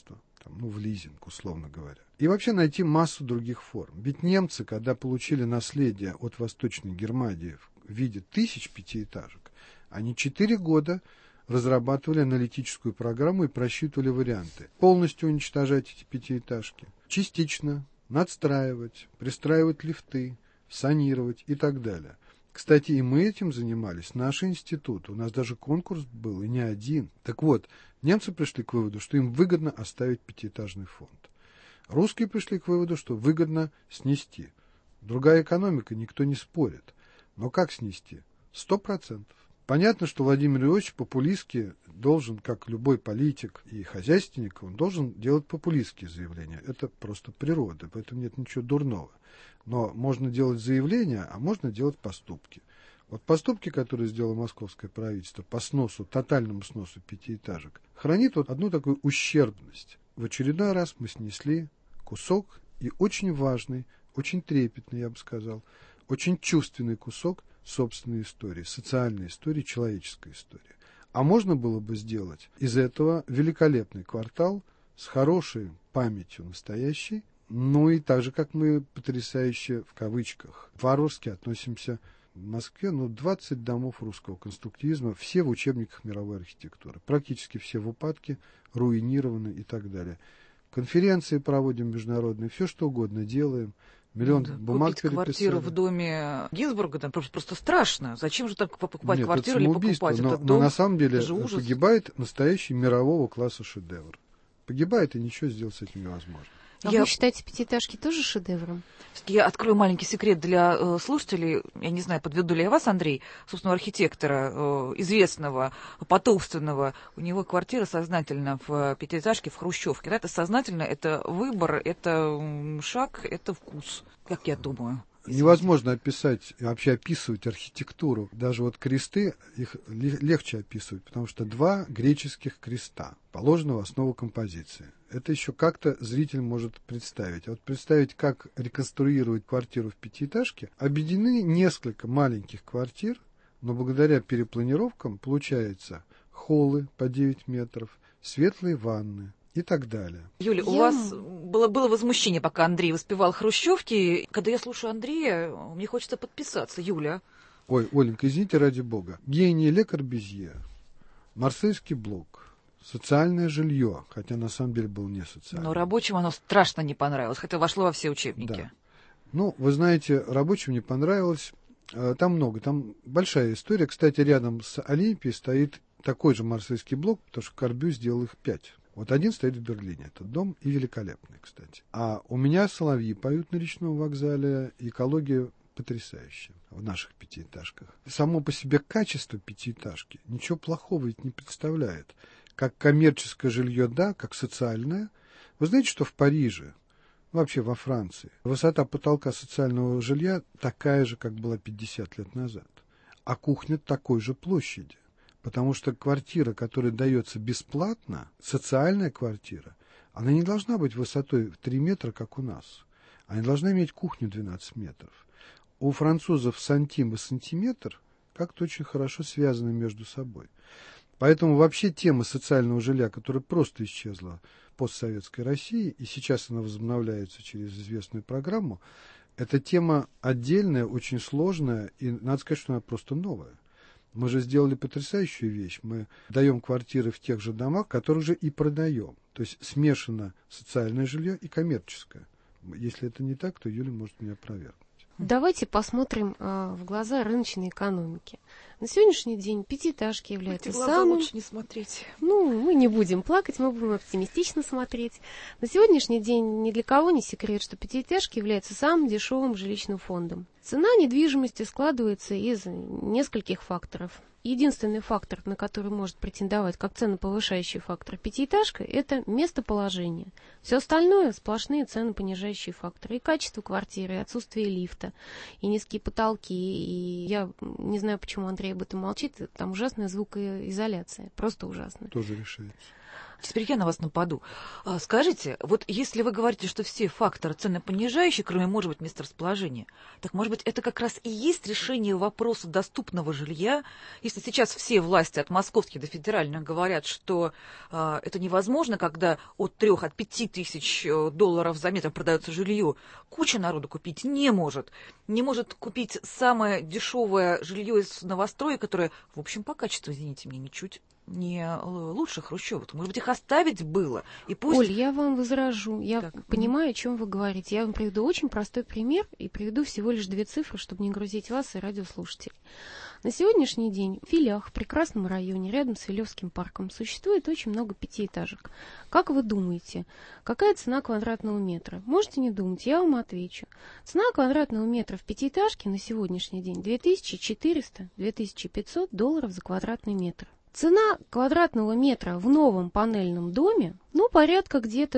там, в лизинг, условно говоря. И вообще найти массу других форм. Ведь немцы, когда получили наследие от Восточной Германии в виде 1000 пятиэтажек, они 4 года разрабатывали аналитическую программу и просчитывали варианты. Полностью уничтожать эти пятиэтажки, частично надстраивать, пристраивать лифты, санировать и так далее. Кстати, и мы этим занимались, наш институт. У нас даже конкурс был, и не один. Так вот, немцы пришли к выводу, что им выгодно оставить пятиэтажный фонд. Русские пришли к выводу, что выгодно снести. Другая экономика, никто не спорит. Но как снести? 100%. Понятно, что Владимир Львович популистски должен, как любой политик и хозяйственник, он должен делать популистские заявления. Это просто природа, поэтому нет ничего дурного. Но можно делать заявления, а можно делать поступки. Вот поступки, которые сделало московское правительство по сносу, тотальному сносу пятиэтажек, хранит вот одну такую ущербность. В очередной раз мы снесли кусок, и очень важный, очень трепетный, я бы сказал, очень чувственный кусок собственной истории, социальной истории, человеческой истории. А можно было бы сделать из этого великолепный квартал с хорошей памятью настоящей, ну и так же, как мы потрясающе, в кавычках, варварски относимся в Москве, 20 домов русского конструктивизма, все в учебниках мировой архитектуры, практически все в упадке, руинированы и так далее. Конференции проводим международные, все что угодно делаем. Миллион бумаг переписали. Купить квартиру в доме Гинзбурга, там просто страшно. Зачем же так покупать квартиру или покупать этот дом? Но на самом деле погибает настоящий мирового класса шедевр. Погибает, и ничего сделать с этим невозможно. Вы считаете пятиэтажки тоже шедевром? Я открою маленький секрет для слушателей. Я не знаю, подведу ли я вас, Андрей, собственного архитектора, известного, потомственного. У него квартира сознательно в пятиэтажке в Хрущевке. Да, это сознательно, это выбор, это шаг, это вкус, как я думаю. Невозможно описать, вообще описывать архитектуру. Даже вот кресты, их легче описывать, потому что 2 греческих креста положены в основу композиции. Это еще как-то зритель может представить. А вот представить, как реконструировать квартиру в пятиэтажке, объединены несколько маленьких квартир, но благодаря перепланировкам получается холлы по 9 метров, светлые ванны и так далее. Юля, у вас было возмущение, пока Андрей воспевал хрущевки. Когда я слушаю Андрея, мне хочется подписаться. Юля. Ой, Оленька, извините, ради бога. Гений Ле Корбюзье, Марсельский блок, социальное жилье, хотя на самом деле было не социальное. Но рабочим оно страшно не понравилось, хотя вошло во все учебники. Да. Вы знаете, рабочим не понравилось. Там много, там большая история. Кстати, рядом с Олимпией стоит такой же марсельский блок, потому что Корбю сделал их 5. Вот один стоит в Берлине, этот дом, и великолепный, кстати. А у меня соловьи поют на речном вокзале, экология потрясающая в наших пятиэтажках. Само по себе качество пятиэтажки ничего плохого ведь не представляет. Как коммерческое жилье, да, как социальное. Вы знаете, что в Париже, вообще во Франции, высота потолка социального жилья такая же, как была 50 лет назад. А кухня такой же площади. Потому что квартира, которая дается бесплатно, социальная квартира, она не должна быть высотой в 3 метра, как у нас. Она должна иметь кухню 12 метров. У французов сантим и сантиметр как-то очень хорошо связаны между собой. Поэтому вообще тема социального жилья, которая просто исчезла в постсоветской России, и сейчас она возобновляется через известную программу, это тема отдельная, очень сложная, и надо сказать, что она просто новая. Мы же сделали потрясающую вещь. Мы даем квартиры в тех же домах, которые же и продаем. То есть смешано социальное жилье и коммерческое. Если это не так, то Юля может меня опровергнуть. Давайте посмотрим в глаза рыночной экономики. На сегодняшний день пятиэтажки являются самым... лучше не смотреть. Мы не будем плакать, мы будем оптимистично смотреть. На сегодняшний день ни для кого не секрет, что пятиэтажки являются самым дешевым жилищным фондом. Цена недвижимости складывается из нескольких факторов. Единственный фактор, на который может претендовать как ценоповышающий фактор пятиэтажка, это местоположение. Все остальное сплошные ценопонижающие факторы. И качество квартиры, и отсутствие лифта, и низкие потолки. И я не знаю, почему Андрей об этом молчит. Там ужасная звукоизоляция. Просто ужасная. Тоже решается. Теперь я на вас нападу. Скажите, вот если вы говорите, что все факторы ценопонижающие, кроме, может быть, месторасположения, так, может быть, это как раз и есть решение вопроса доступного жилья? Если сейчас все власти от московских до федеральных говорят, что это невозможно, когда от 5 тысяч долларов за метр продается жилье, куча народу купить не может. Не может купить самое дешевое жилье из новостроек, которое, в общем, по качеству, извините меня, ничуть не лучше хрущевок. Может быть, их оставить было. И пусть... Оль, я вам возражу. Я Так. понимаю, о чем вы говорите. Я вам приведу очень простой пример и приведу всего лишь 2 цифры, чтобы не грузить вас и радиослушателей. На сегодняшний день в Филях, в прекрасном районе, рядом с Филевским парком, существует очень много пятиэтажек. Как вы думаете, какая цена квадратного метра? Можете не думать, я вам отвечу. Цена квадратного метра в пятиэтажке на сегодняшний день 2400-2500 долларов за квадратный метр. Цена квадратного метра в новом панельном доме, порядка где-то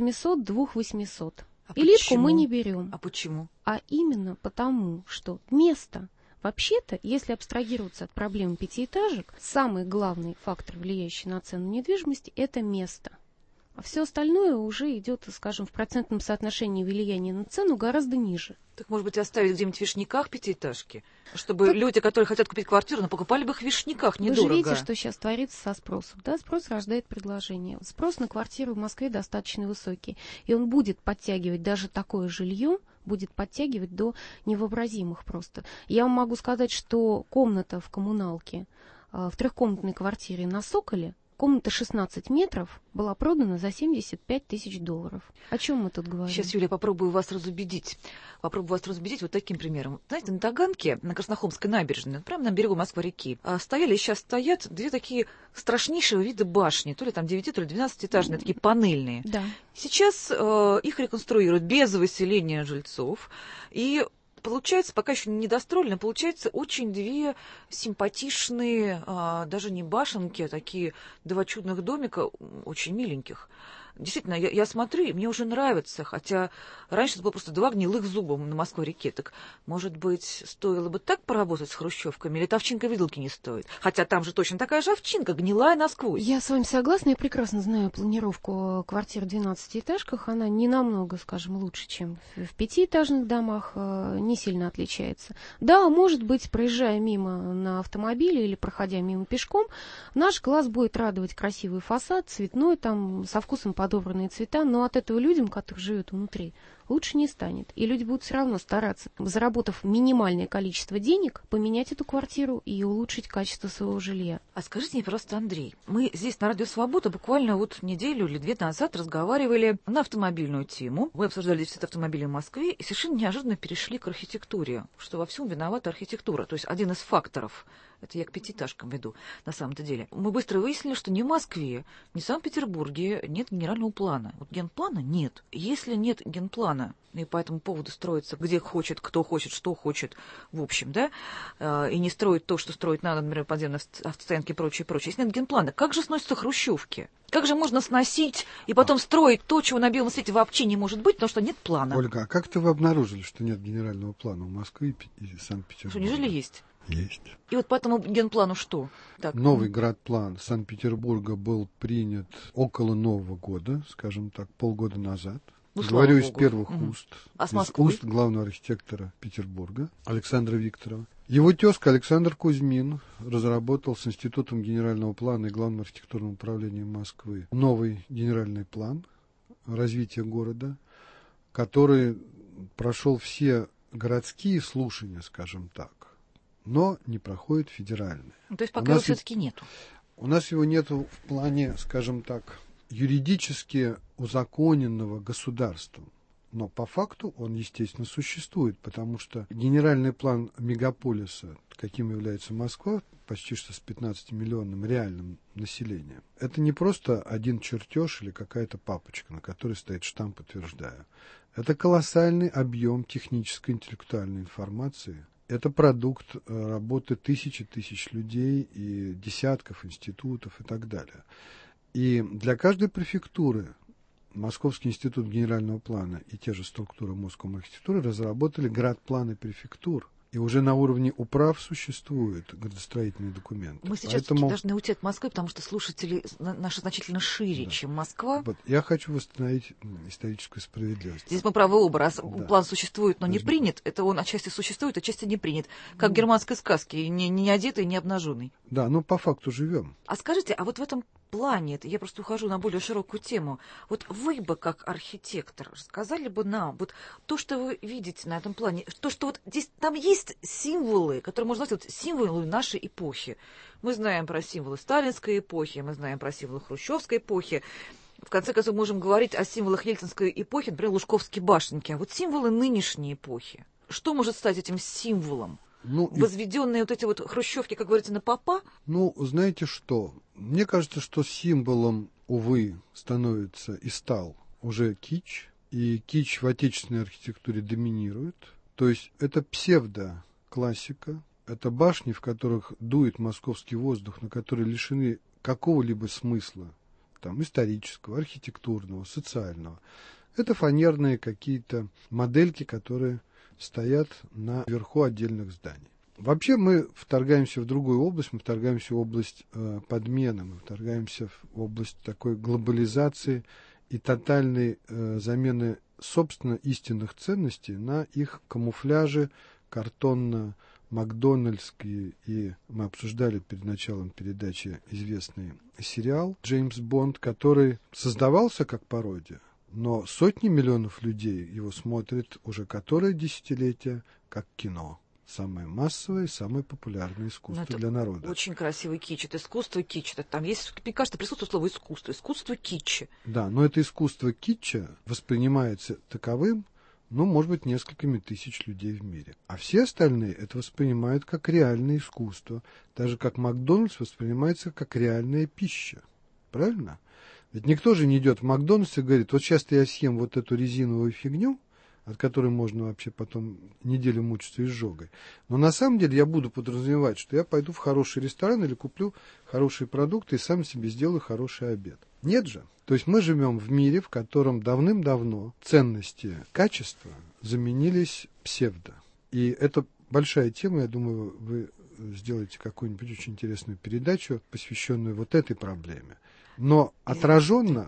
2700-2800. Элитку мы не берем. А почему? А именно потому, что место. Вообще-то, если абстрагироваться от проблемы пятиэтажек, самый главный фактор, влияющий на цену недвижимости, это место. А все остальное уже идет, скажем, в процентном соотношении влияния на цену гораздо ниже. Так, может быть, оставить где-нибудь в Вишняках пятиэтажки? Чтобы люди, которые хотят купить квартиру, покупали бы их в Вишняках недорого. Вы же видите, что сейчас творится со спросом. Да? Спрос рождает предложение. Спрос на квартиру в Москве достаточно высокий. И он будет подтягивать даже такое жилье, будет подтягивать до невообразимых просто. Я вам могу сказать, что комната в коммуналке в трехкомнатной квартире на Соколе, комната 16 метров, была продана за 75 тысяч долларов. О чем мы тут говорим? Сейчас, Юлия, попробую вас разубедить. Вот таким примером. Знаете, на Таганке, на Краснохолмской набережной, прямо на берегу Москвы-реки, стояли и сейчас стоят 2 такие страшнейшего вида башни. То ли там 9, то ли 12-этажные, такие панельные. Да. Сейчас их реконструируют без выселения жильцов. И получается, пока еще не достроено, получается очень 2 симпатичные, даже не башенки, а такие 2 чудных домика, очень миленьких. Действительно, я смотрю, и мне уже нравится, хотя раньше это было просто 2 гнилых зуба на Москве-реке. Так, может быть, стоило бы так поработать с хрущевками, или это овчинка виделки не стоит? Хотя там же точно такая же овчинка, гнилая насквозь. Я с вами согласна, я прекрасно знаю планировку квартир в 12-этажках. Она не намного, скажем, лучше, чем в 5-этажных домах, не сильно отличается. Да, может быть, проезжая мимо на автомобиле или проходя мимо пешком, наш глаз будет радовать красивый фасад, цветной, там, со вкусом подобранные цвета, но от этого людям, которые живут внутри, лучше не станет. И люди будут все равно стараться, заработав минимальное количество денег, поменять эту квартиру и улучшить качество своего жилья. А скажите мне, просто, Андрей, мы здесь на Радио Свобода буквально неделю или 2 назад разговаривали на автомобильную тему. Мы обсуждали дефицит автомобилей в Москве и совершенно неожиданно перешли к архитектуре, что во всем виновата архитектура. То есть один из факторов. Это я к пятиэтажкам веду, на самом-то деле. Мы быстро выяснили, что ни в Москве, ни в Санкт-Петербурге нет генерального плана. Генплана нет. Если нет генплана, и по этому поводу строится где хочет, кто хочет, что хочет, в общем, да, и не строит то, что строить надо, например, подземные автостоянки и прочее, прочее. Если нет генплана, как же сносятся хрущевки? Как же можно сносить и потом строить то, чего на белом свете вообще не может быть, потому что нет плана? Ольга, а как-то вы обнаружили, что нет генерального плана у Москвы и Санкт-Петербурга? Что, неужели есть? Есть. И по этому генплану что? Так. Новый градплан Санкт-Петербурга был принят около Нового года, скажем так, полгода назад. Говорю из первых уст. А с из Москвы? уст главного архитектора Петербурга Александра Викторова. Его тезка Александр Кузьмин разработал с Институтом генерального плана и Главным архитектурным управлением Москвы новый генеральный план развития города, который прошел все городские слушания, скажем так, но не проходит федеральные. То есть пока его все-таки нету. У нас его нету в плане, скажем так, юридически узаконенного государством. Но по факту он, естественно, существует, потому что генеральный план мегаполиса, каким является Москва, почти что с 15-миллионным реальным населением, это не просто один чертеж или какая-то папочка, на которой стоит штамп «Подтверждаю». Это колоссальный объем технической интеллектуальной информации. Это продукт работы тысяч людей и десятков институтов и так далее. И для каждой префектуры Московский институт генерального плана и те же структуры Московской архитектуры разработали градпланы префектур. И уже на уровне управ существуют градостроительные документы. Мы сейчас Поэтому... должны уйти от Москвы, потому что слушатели наши значительно шире, Да. чем Москва. Вот. Я хочу восстановить историческую справедливость. Здесь мы правы оба. Раз Да. план существует, но не Подожди. принят, это он отчасти существует, отчасти не принят. Как в германской сказке, не одетый, не обнаженный. Да, ну по факту живем. А скажите, а вот в этом плане, я просто ухожу на более широкую тему, вот вы бы, как архитектор, рассказали бы нам, вот то, что вы видите на этом плане, то, что вот здесь, там есть символы, которые можно назвать вот символы нашей эпохи. Мы знаем про символы сталинской эпохи, мы знаем про символы хрущевской эпохи. В конце концов, можем говорить о символах ельцинской эпохи, например, Лужковские башенки. А вот символы нынешней эпохи, что может стать этим символом? Ну, Возведенные вот эти вот хрущевки, как говорится, на попа? Ну, знаете что? Мне кажется, что символом, увы, становится и стал уже кич. И кич в отечественной архитектуре доминирует. То есть это псевдоклассика. Это башни, в которых дует московский воздух, на которые лишены какого-либо смысла. Там, исторического, архитектурного, социального. Это фанерные какие-то модельки, которые стоят наверху отдельных зданий. Вообще мы вторгаемся в другую область, мы вторгаемся в область подмены, мы вторгаемся в область такой глобализации и тотальной замены, собственно, истинных ценностей на их камуфляжи картонно-макдональдские. И мы обсуждали перед началом передачи известный сериал «Джеймс Бонд», который создавался как пародия, но сотни миллионов людей его смотрят уже которое десятилетие как кино. Самое массовое и самое популярное искусство для народа. Очень красивый кич. Это искусство кич. Это там есть, мне кажется, присутствует слово искусство. Искусство китча. Да, но это искусство китча воспринимается таковым, ну, может быть, несколькими тысяч людей в мире. А все остальные это воспринимают как реальное искусство. Даже как Макдональдс воспринимается как реальная пища. Правильно? Ведь никто же не идет в Макдональдс и говорит, вот сейчас я съем вот эту резиновую фигню, от которой можно вообще потом неделю мучиться изжогой. Но на самом деле я буду подразумевать, что я пойду в хороший ресторан или куплю хорошие продукты и сам себе сделаю хороший обед. Нет же. То есть мы живем в мире, в котором давным-давно ценности качества заменились псевдо. И это большая тема, я думаю, вы сделаете какую-нибудь очень интересную передачу, посвященную вот этой проблеме. Но отраженно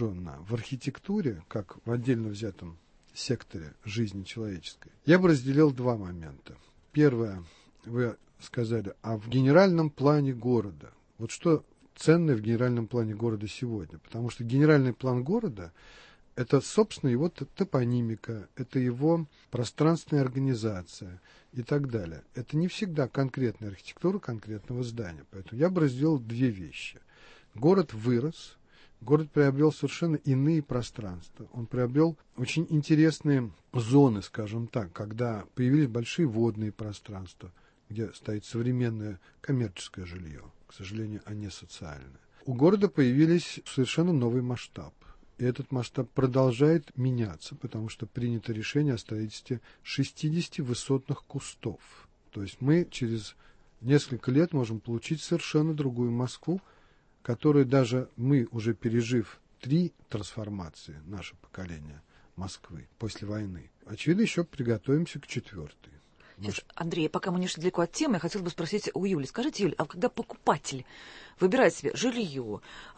в архитектуре, как в отдельно взятом секторе жизни человеческой, я бы разделил два момента. Первое, вы сказали, а в генеральном плане города, вот что ценное в генеральном плане города сегодня? Потому что генеральный план города – это, собственно, его топонимика, это его пространственная организация и так далее. Это не всегда конкретная архитектура конкретного здания. Поэтому я бы разделил две вещи. Город вырос, город приобрел совершенно иные пространства. Он приобрел очень интересные зоны, скажем так, когда появились большие водные пространства, где стоит современное коммерческое жилье, к сожалению, а не социальное. У города появились совершенно новый масштаб. И этот масштаб продолжает меняться, потому что принято решение о строительстве 60 высотных кустов. То есть мы через несколько лет можем получить совершенно другую Москву, которую даже мы, уже пережив 3 трансформации, наше поколение Москвы после войны, очевидно, еще приготовимся к 4-й. Сейчас, Андрей, пока мы не шли далеко от темы, я хотела бы спросить у Юли. Скажите, Юля, а когда покупатель выбирает себе жилье,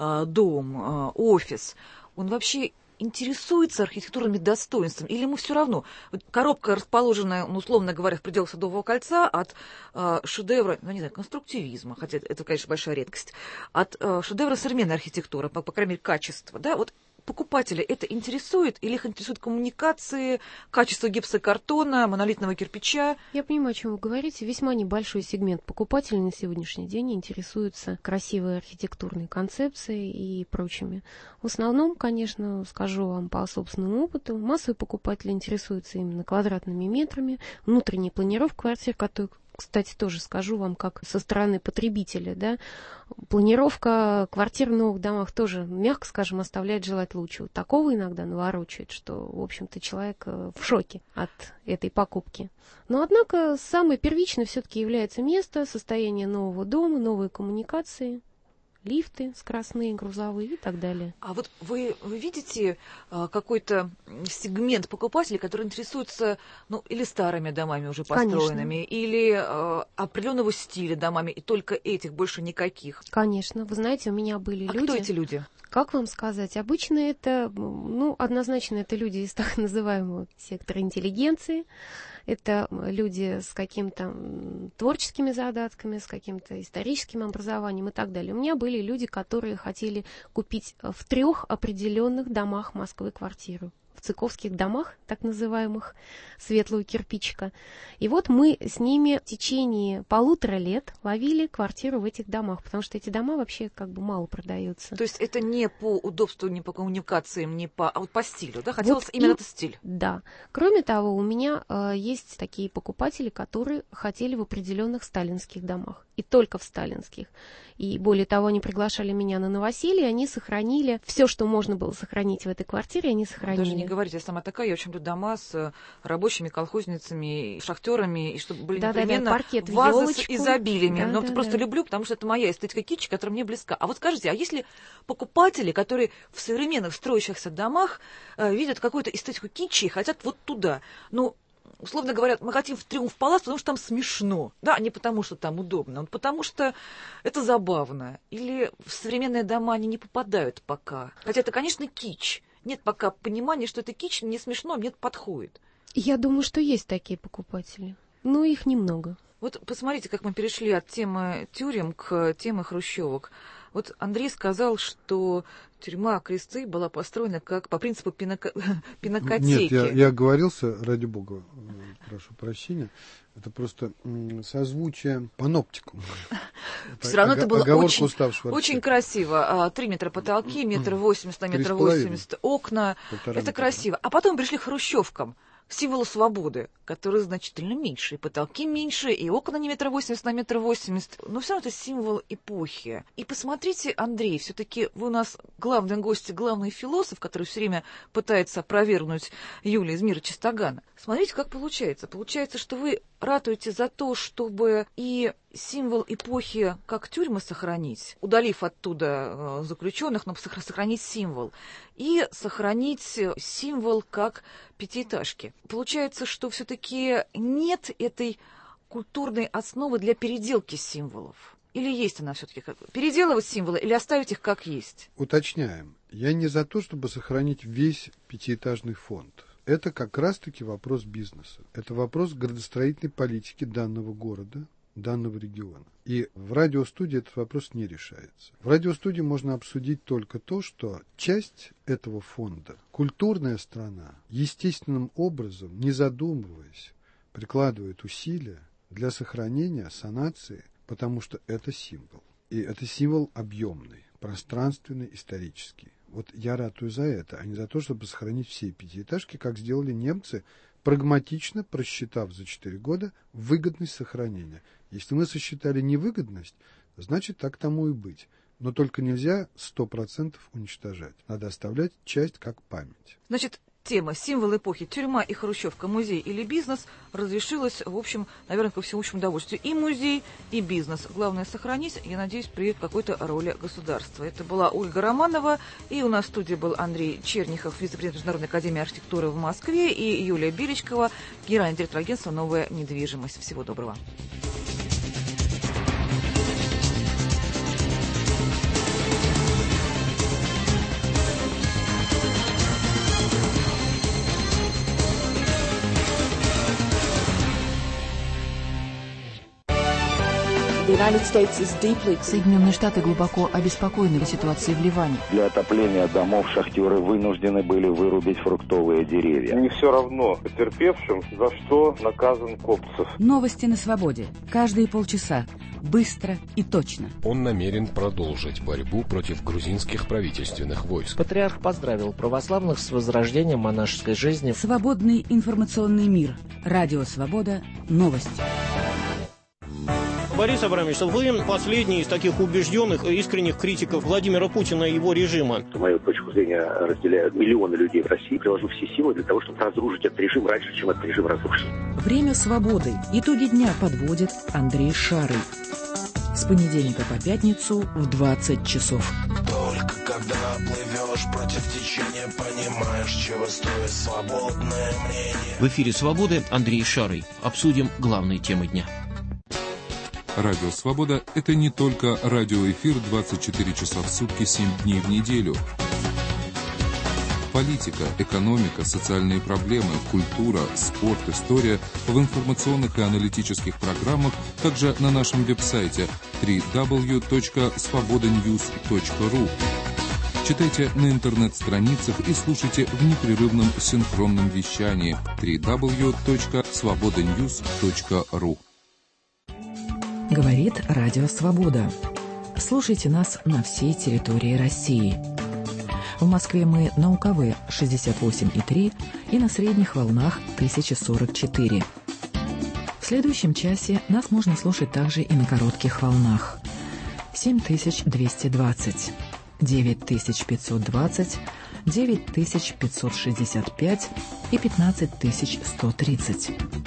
дом, офис, он вообще интересуется архитектурными достоинствами, или ему все равно? Коробка, расположенная, ну, условно говоря, в пределах Садового кольца, от шедевра, ну, не знаю, конструктивизма, хотя это, конечно, большая редкость, от шедевра современной архитектуры, по крайней мере, качества, да, вот покупателя это интересует, или их интересуют коммуникации, качество гипсокартона, монолитного кирпича? Я понимаю, о чем вы говорите. Весьма небольшой сегмент покупателей на сегодняшний день интересуется красивой архитектурной концепцией и прочими. В основном, конечно, скажу вам по собственному опыту, массовые покупатели интересуются именно квадратными метрами, внутренней планировкой квартир, которые, кстати, тоже скажу вам, как со стороны потребителя, да, планировка квартир в новых домах тоже, мягко скажем, оставляет желать лучшего. Такого иногда наворочает, что, в общем-то, человек в шоке от этой покупки. Но, однако, самое первичное все-таки является место, состояние нового дома, новые коммуникации, лифты скоростные, грузовые и так далее. А вот вы видите какой-то сегмент покупателей, которые интересуются, или старыми домами уже построенными, Конечно. или определенного стиля домами, и только этих, больше никаких? Конечно. Вы знаете, у меня были люди... Кто эти люди? Как вам сказать? Обычно это, однозначно это люди из так называемого сектора интеллигенции. Это люди с какими-то творческими задатками, с каким-то историческим образованием и так далее. У меня были люди, которые хотели купить в 3 определенных домах Москвы квартиру. В цыковских домах, так называемых, светлого кирпичика. И вот мы с ними в течение 1,5 лет ловили квартиру в этих домах, потому что эти дома вообще мало продаются. То есть это не по удобству, не по коммуникациям, а вот по стилю, да? Хотелось вот именно этот стиль. Да. Кроме того, у меня есть такие покупатели, которые хотели в определенных сталинских домах. И только в сталинских. И более того, они приглашали меня на новоселье, они сохранили все, что можно было сохранить в этой квартире, они сохранили. Даже не говорите, я сама такая, я очень люблю дома с рабочими, колхозницами, шахтерами, и чтобы были непременно вазы с изобилиями. Просто люблю, потому что это моя эстетика китча, которая мне близка. А вот скажите, а если покупатели, которые в современных строящихся домах видят какую-то эстетику китча и хотят вот туда, условно говоря, мы хотим в Триумф Палас, потому что там смешно. Да, не потому что там удобно, потому что это забавно. Или в современные дома они не попадают пока. Хотя это, конечно, кич. Нет пока понимания, что это кич, не смешно, мне это подходит. Я думаю, что есть такие покупатели. Но их немного. Вот посмотрите, как мы перешли от темы тюрем к теме хрущевок. Вот Андрей сказал, что тюрьма Кресты была построена как по принципу пинакотеки. Нет, я оговорился, ради бога, прошу прощения. Это просто созвучие паноптикум. Все равно это было очень красиво. 3 метра потолки, 1,80 на 1,80 окна. Это красиво. А потом пришли к хрущевкам. Символу свободы, которые значительно меньше, и потолки меньше, и окна не 1,80 на 1,80, но все равно это символ эпохи. И посмотрите, Андрей, все-таки вы у нас главный гость, главный философ, который все время пытается опровергнуть Юлию из мира Чистогана. Смотрите, как получается. Получается, что вы ратуете за то, чтобы и символ эпохи как тюрьмы сохранить, удалив оттуда заключенных, но сохранить символ, и сохранить символ как пятиэтажки. Получается, что все-таки нет этой культурной основы для переделки символов. Или есть она все-таки? Переделывать символы или оставить их как есть? Уточняем. Я не за то, чтобы сохранить весь пятиэтажный фонд. Это как раз-таки вопрос бизнеса. Это вопрос градостроительной политики данного города, данного региона. И в радиостудии этот вопрос не решается. В радиостудии можно обсудить только то, что часть этого фонда, культурная страна, естественным образом, не задумываясь, прикладывает усилия для сохранения санации, потому что это символ. И это символ объемный, пространственный, исторический. Вот я ратую за это, а не за то, чтобы сохранить все пятиэтажки, как сделали немцы, прагматично просчитав за 4 года выгодность сохранения. Если мы сосчитали невыгодность, значит, так тому и быть. Но только нельзя 100% уничтожать. Надо оставлять часть как память. Значит, тема «Символ эпохи. Тюрьма и хрущевка. Музей или бизнес» разрешилась, в общем, наверное, ко всеобщему удовольствию. И музей, и бизнес. Главное сохранить, я надеюсь, при какой-то роли государства. Это была Ольга Романова, и у нас в студии был Андрей Чернихов, вице-президент Международной академии архитектуры в Москве, и Юлия Беличкова, генеральный директор агентства «Новая недвижимость». Всего доброго. Соединенные Штаты глубоко обеспокоены ситуацией в Ливане. Для отопления домов шахтеры вынуждены были вырубить фруктовые деревья. Не все равно потерпевшим, за что наказан Копцев. Новости на свободе. Каждые полчаса. Быстро и точно. Он намерен продолжить борьбу против грузинских правительственных войск. Патриарх поздравил православных с возрождением монашеской жизни. Свободный информационный мир. Радио «Свобода». Новости. Борис Абрамович, вы последний из таких убежденных и искренних критиков Владимира Путина и его режима. Мою точку зрения разделяют миллионы людей в России. Приложу все силы для того, чтобы разрушить этот режим раньше, чем этот режим разрушен. Время свободы. Итоги дня подводит Андрей Шарый. С понедельника по пятницу в 20 часов. Только когда плывешь против течения, понимаешь, чего стоит свободное мнение. В эфире «Свободы» Андрей Шарый. Обсудим главные темы дня. Радио «Свобода» — это не только радиоэфир 24 часа в сутки, 7 дней в неделю. Политика, экономика, социальные проблемы, культура, спорт, история в информационных и аналитических программах, также на нашем веб-сайте www.svobodanews.ru. Читайте на интернет-страницах и слушайте в непрерывном синхронном вещании www.svobodanews.ru. Говорит Радио Свобода. Слушайте нас на всей территории России. В Москве мы на УКВ 68,3 и на средних волнах 1044. В следующем часе нас можно слушать также и на коротких волнах 7220, 9520, 9565 и 15130.